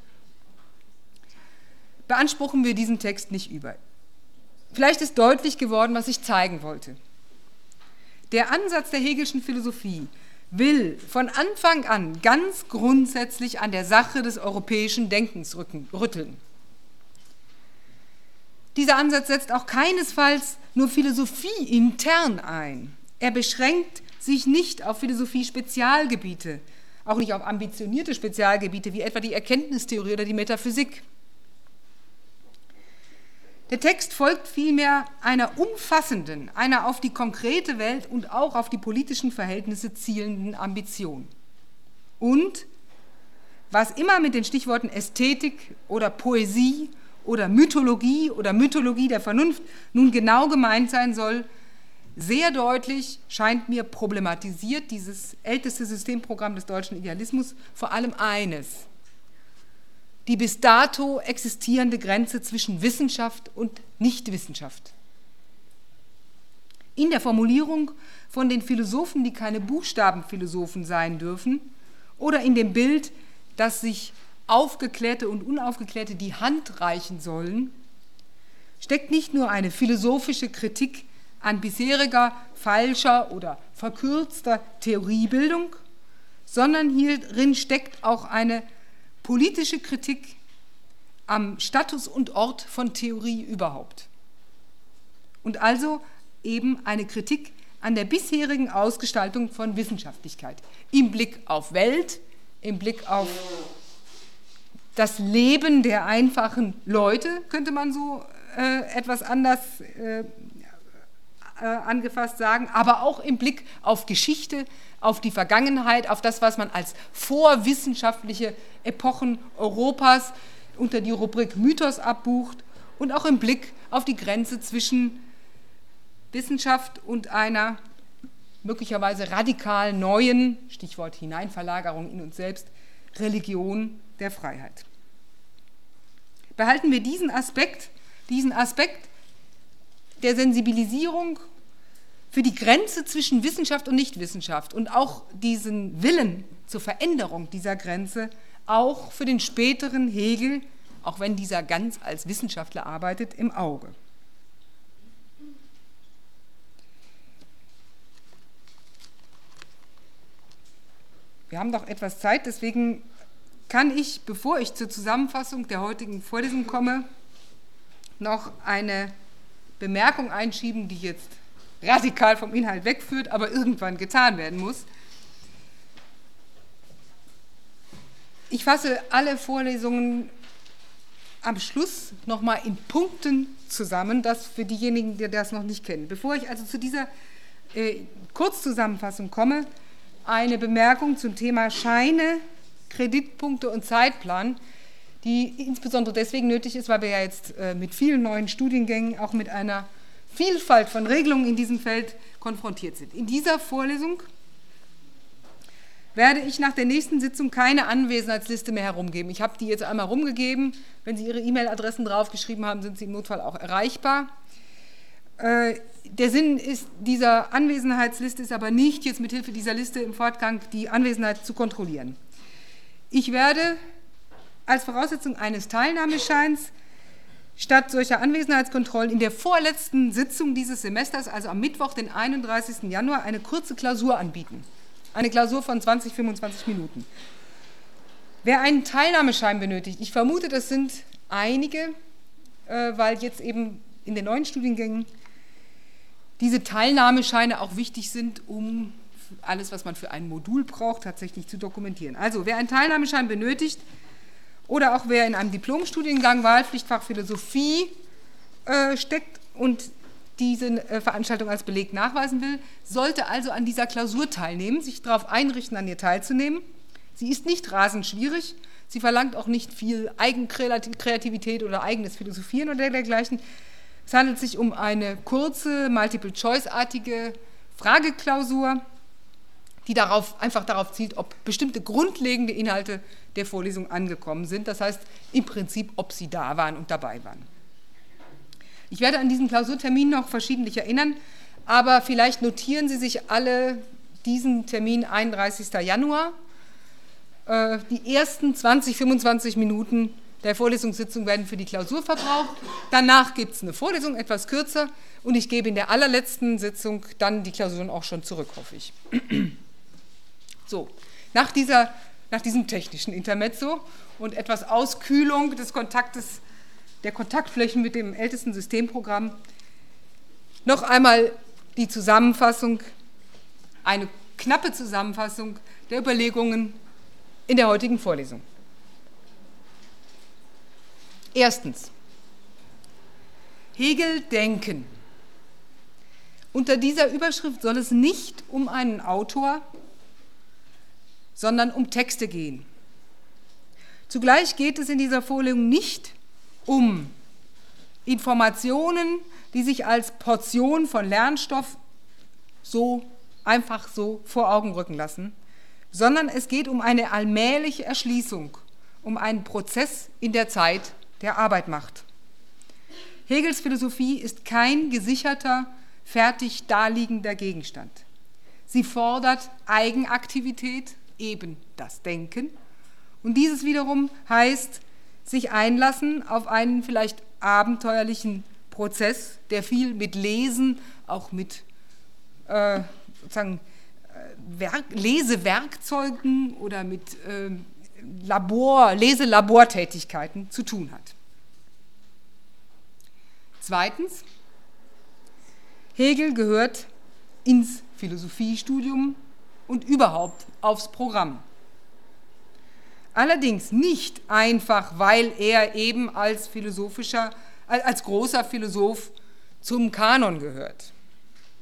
Beanspruchen wir diesen Text nicht über. Vielleicht ist deutlich geworden, was ich zeigen wollte. Der Ansatz der Hegelschen Philosophie will von Anfang an ganz grundsätzlich an der Sache des europäischen Denkens rütteln. Dieser Ansatz setzt auch keinesfalls nur Philosophie intern ein. Er beschränkt sich nicht auf Philosophie-Spezialgebiete, auch nicht auf ambitionierte Spezialgebiete wie etwa die Erkenntnistheorie oder die Metaphysik. Der Text folgt vielmehr einer umfassenden, einer auf die konkrete Welt und auch auf die politischen Verhältnisse zielenden Ambition. Und, was immer mit den Stichworten Ästhetik oder Poesie oder Mythologie oder Mythologie der Vernunft nun genau gemeint sein soll, sehr deutlich scheint mir problematisiert dieses älteste Systemprogramm des deutschen Idealismus vor allem eines: die bis dato existierende Grenze zwischen Wissenschaft und Nichtwissenschaft. In der Formulierung von den Philosophen, die keine Buchstabenphilosophen sein dürfen, oder in dem Bild, dass sich Aufgeklärte und Unaufgeklärte die Hand reichen sollen, steckt nicht nur eine philosophische Kritik an bisheriger, falscher oder verkürzter Theoriebildung, sondern hierin steckt auch eine politische Kritik am Status und Ort von Theorie überhaupt. Und also eben eine Kritik an der bisherigen Ausgestaltung von Wissenschaftlichkeit im Blick auf Welt, im Blick auf das Leben der einfachen Leute, könnte man so äh, etwas anders äh, äh, angefasst sagen, aber auch im Blick auf Geschichte, auf die Vergangenheit, auf das, was man als vorwissenschaftliche Epochen Europas unter die Rubrik Mythos abbucht und auch im Blick auf die Grenze zwischen Wissenschaft und einer möglicherweise radikal neuen, Stichwort Hineinverlagerung in uns selbst, Religion der Freiheit. Behalten wir diesen Aspekt, diesen Aspekt der Sensibilisierung für die Grenze zwischen Wissenschaft und Nichtwissenschaft und auch diesen Willen zur Veränderung dieser Grenze auch für den späteren Hegel, auch wenn dieser ganz als Wissenschaftler arbeitet, im Auge. Wir haben noch etwas Zeit, deswegen kann ich, bevor ich zur Zusammenfassung der heutigen Vorlesung komme, noch eine Bemerkung einschieben, die jetzt radikal vom Inhalt wegführt, aber irgendwann getan werden muss. Ich fasse alle Vorlesungen am Schluss nochmal in Punkten zusammen, das für diejenigen, die das noch nicht kennen. Bevor ich also zu dieser äh, Kurzzusammenfassung komme, eine Bemerkung zum Thema Scheine, Kreditpunkte und Zeitplan, die insbesondere deswegen nötig ist, weil wir ja jetzt äh, mit vielen neuen Studiengängen, auch mit einer Vielfalt von Regelungen in diesem Feld konfrontiert sind. In dieser Vorlesung werde ich nach der nächsten Sitzung keine Anwesenheitsliste mehr herumgeben. Ich habe die jetzt einmal rumgegeben. Wenn Sie Ihre E-Mail-Adressen draufgeschrieben haben, sind sie im Notfall auch erreichbar. Äh, der Sinn ist, dieser Anwesenheitsliste ist aber nicht, jetzt mit Hilfe dieser Liste im Fortgang die Anwesenheit zu kontrollieren. Ich werde als Voraussetzung eines Teilnahmescheins statt solcher Anwesenheitskontrollen in der vorletzten Sitzung dieses Semesters, also am Mittwoch, den einunddreißigsten Januar, eine kurze Klausur anbieten. Eine Klausur von zwanzig, fünfundzwanzig Minuten. Wer einen Teilnahmeschein benötigt, ich vermute, das sind einige, weil jetzt eben in den neuen Studiengängen diese Teilnahmescheine auch wichtig sind, um alles, was man für ein Modul braucht, tatsächlich zu dokumentieren. Also, wer einen Teilnahmeschein benötigt oder auch wer in einem Diplomstudiengang Wahlpflichtfach Philosophie äh, steckt und diese äh, Veranstaltung als Beleg nachweisen will, sollte also an dieser Klausur teilnehmen, sich darauf einrichten, an ihr teilzunehmen. Sie ist nicht rasend schwierig, sie verlangt auch nicht viel Eigenkreativität oder eigenes Philosophieren oder dergleichen. Es handelt sich um eine kurze, Multiple-Choice-artige Frageklausur, die darauf, einfach darauf zielt, ob bestimmte grundlegende Inhalte der Vorlesung angekommen sind. Das heißt, im Prinzip, ob sie da waren und dabei waren. Ich werde an diesen Klausurtermin noch verschiedentlich erinnern, aber vielleicht notieren Sie sich alle diesen Termin einunddreißigsten Januar. Die ersten zwanzig, fünfundzwanzig Minuten der Vorlesungssitzung werden für die Klausur verbraucht. Danach gibt es eine Vorlesung, etwas kürzer, und ich gebe in der allerletzten Sitzung dann die Klausuren auch schon zurück, hoffe ich. So, nach, dieser, nach diesem technischen Intermezzo und etwas Auskühlung des Kontaktes, der Kontaktflächen mit dem ältesten Systemprogramm, noch einmal die Zusammenfassung, eine knappe Zusammenfassung der Überlegungen in der heutigen Vorlesung. Erstens, Hegel denken. Unter dieser Überschrift soll es nicht um einen Autor, sondern um Texte gehen. Zugleich geht es in dieser Vorlesung nicht um Informationen, die sich als Portion von Lernstoff so einfach so vor Augen rücken lassen, sondern es geht um eine allmähliche Erschließung, um einen Prozess in der Zeit, der Arbeit macht. Hegels Philosophie ist kein gesicherter, fertig daliegender Gegenstand. Sie fordert Eigenaktivität, eben das Denken, und dieses wiederum heißt, sich einlassen auf einen vielleicht abenteuerlichen Prozess, der viel mit Lesen, auch mit äh, sozusagen äh, Werk, Lesewerkzeugen oder mit äh, Labor, Leselabortätigkeiten zu tun hat. Zweitens, Hegel gehört ins Philosophiestudium und überhaupt aufs Programm. Allerdings nicht einfach, weil er eben als philosophischer, als großer Philosoph zum Kanon gehört.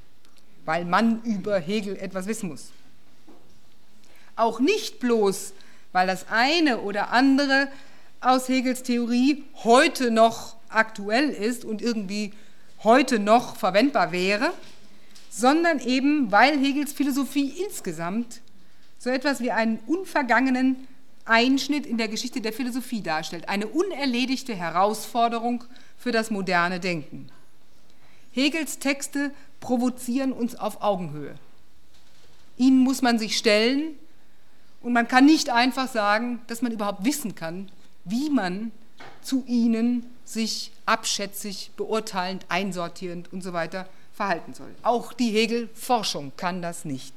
weil man über Hegel etwas wissen muss. Auch nicht bloß, weil das eine oder andere aus Hegels Theorie heute noch aktuell ist und irgendwie heute noch verwendbar wäre, sondern eben, weil Hegels Philosophie insgesamt so etwas wie einen unvergangenen Einschnitt in der Geschichte der Philosophie darstellt, eine unerledigte Herausforderung für das moderne Denken. Hegels Texte provozieren uns auf Augenhöhe. Ihnen muss man sich stellen und man kann nicht einfach sagen, dass man überhaupt wissen kann, wie man zu ihnen sich abschätzig, beurteilend, einsortierend und so weiter verhalten soll. Auch die Hegel-Forschung kann das nicht.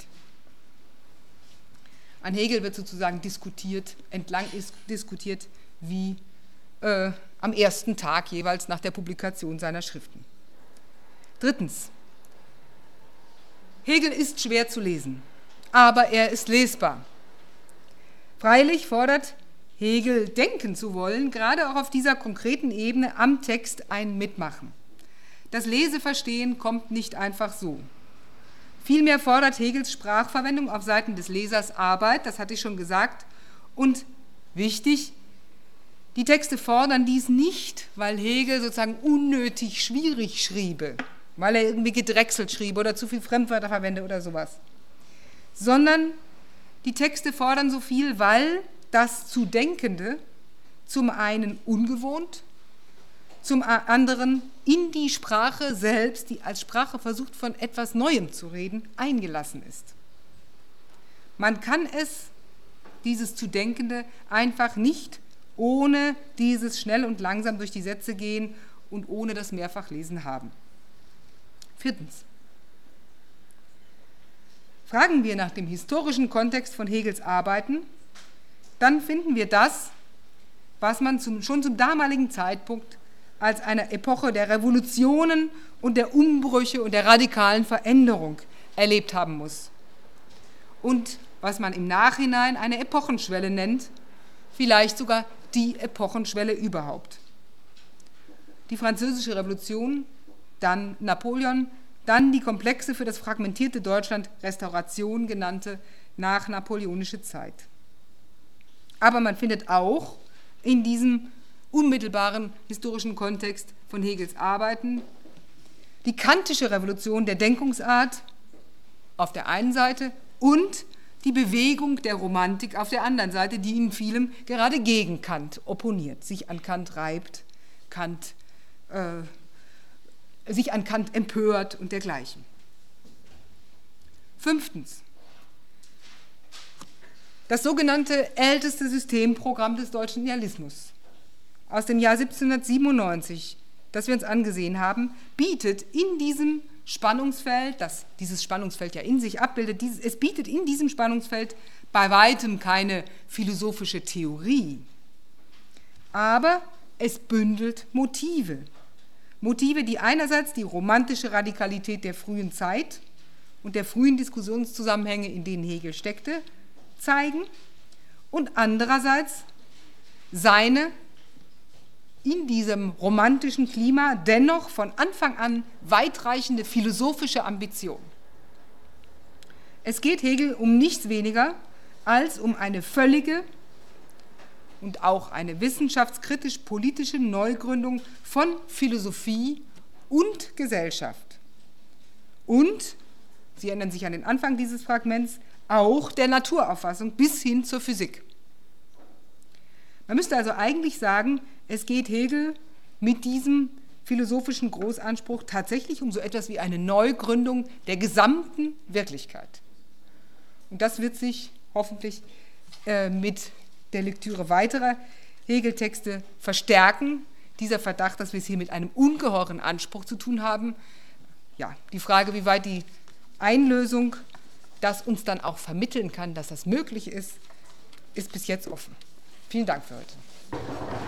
An Hegel wird sozusagen diskutiert, entlang ist diskutiert, wie äh, am ersten Tag jeweils nach der Publikation seiner Schriften. Drittens, Hegel ist schwer zu lesen, aber er ist lesbar. Freilich fordert Hegel, denken zu wollen, gerade auch auf dieser konkreten Ebene am Text ein Mitmachen. Das Leseverstehen kommt nicht einfach so. Vielmehr fordert Hegels Sprachverwendung auf Seiten des Lesers Arbeit, das hatte ich schon gesagt, und wichtig, die Texte fordern dies nicht, weil Hegel sozusagen unnötig schwierig schriebe, weil er irgendwie gedrechselt schrieb oder zu viel Fremdwörter verwende oder sowas, sondern die Texte fordern so viel, weil das zu Denkende zum einen ungewohnt, zum anderen in die Sprache selbst, die als Sprache versucht, von etwas Neuem zu reden, eingelassen ist. Man kann es, dieses zu Denkende, einfach nicht ohne dieses schnell und langsam durch die Sätze gehen und ohne das Mehrfachlesen haben. Viertens. Fragen wir nach dem historischen Kontext von Hegels Arbeiten, dann finden wir das, was man zum, schon zum damaligen Zeitpunkt als eine Epoche der Revolutionen und der Umbrüche und der radikalen Veränderung erlebt haben muss. Und was man im Nachhinein eine Epochenschwelle nennt, vielleicht sogar die Epochenschwelle überhaupt. Die Französische Revolution, dann Napoleon, dann die komplexe, für das fragmentierte Deutschland Restauration genannte nachnapoleonische Zeit. Aber man findet auch in diesem unmittelbaren historischen Kontext von Hegels Arbeiten die kantische Revolution der Denkungsart auf der einen Seite und die Bewegung der Romantik auf der anderen Seite, die in vielem gerade gegen Kant opponiert, sich an Kant reibt, Kant, äh, sich an Kant empört und dergleichen. Fünftens. Das sogenannte älteste Systemprogramm des deutschen Idealismus aus dem Jahr siebzehnhundertsiebenundneunzig, das wir uns angesehen haben, bietet in diesem Spannungsfeld, das dieses Spannungsfeld ja in sich abbildet, dieses, es bietet in diesem Spannungsfeld bei weitem keine philosophische Theorie, aber es bündelt Motive. Motive, die einerseits die romantische Radikalität der frühen Zeit und der frühen Diskussionszusammenhänge, in denen Hegel steckte, zeigen und andererseits seine in diesem romantischen Klima dennoch von Anfang an weitreichende philosophische Ambition. Es geht Hegel um nichts weniger als um eine völlige und auch eine wissenschaftskritisch-politische Neugründung von Philosophie und Gesellschaft. Und, Sie erinnern sich an den Anfang dieses Fragments, auch der Naturauffassung bis hin zur Physik. Man müsste also eigentlich sagen, es geht Hegel mit diesem philosophischen Großanspruch tatsächlich um so etwas wie eine Neugründung der gesamten Wirklichkeit. Und das wird sich hoffentlich äh, mit der Lektüre weiterer Hegel-Texte verstärken, dieser Verdacht, dass wir es hier mit einem ungeheuren Anspruch zu tun haben. Ja, die Frage, wie weit die Einlösung das uns dann auch vermitteln kann, dass das möglich ist, ist bis jetzt offen. Vielen Dank für heute.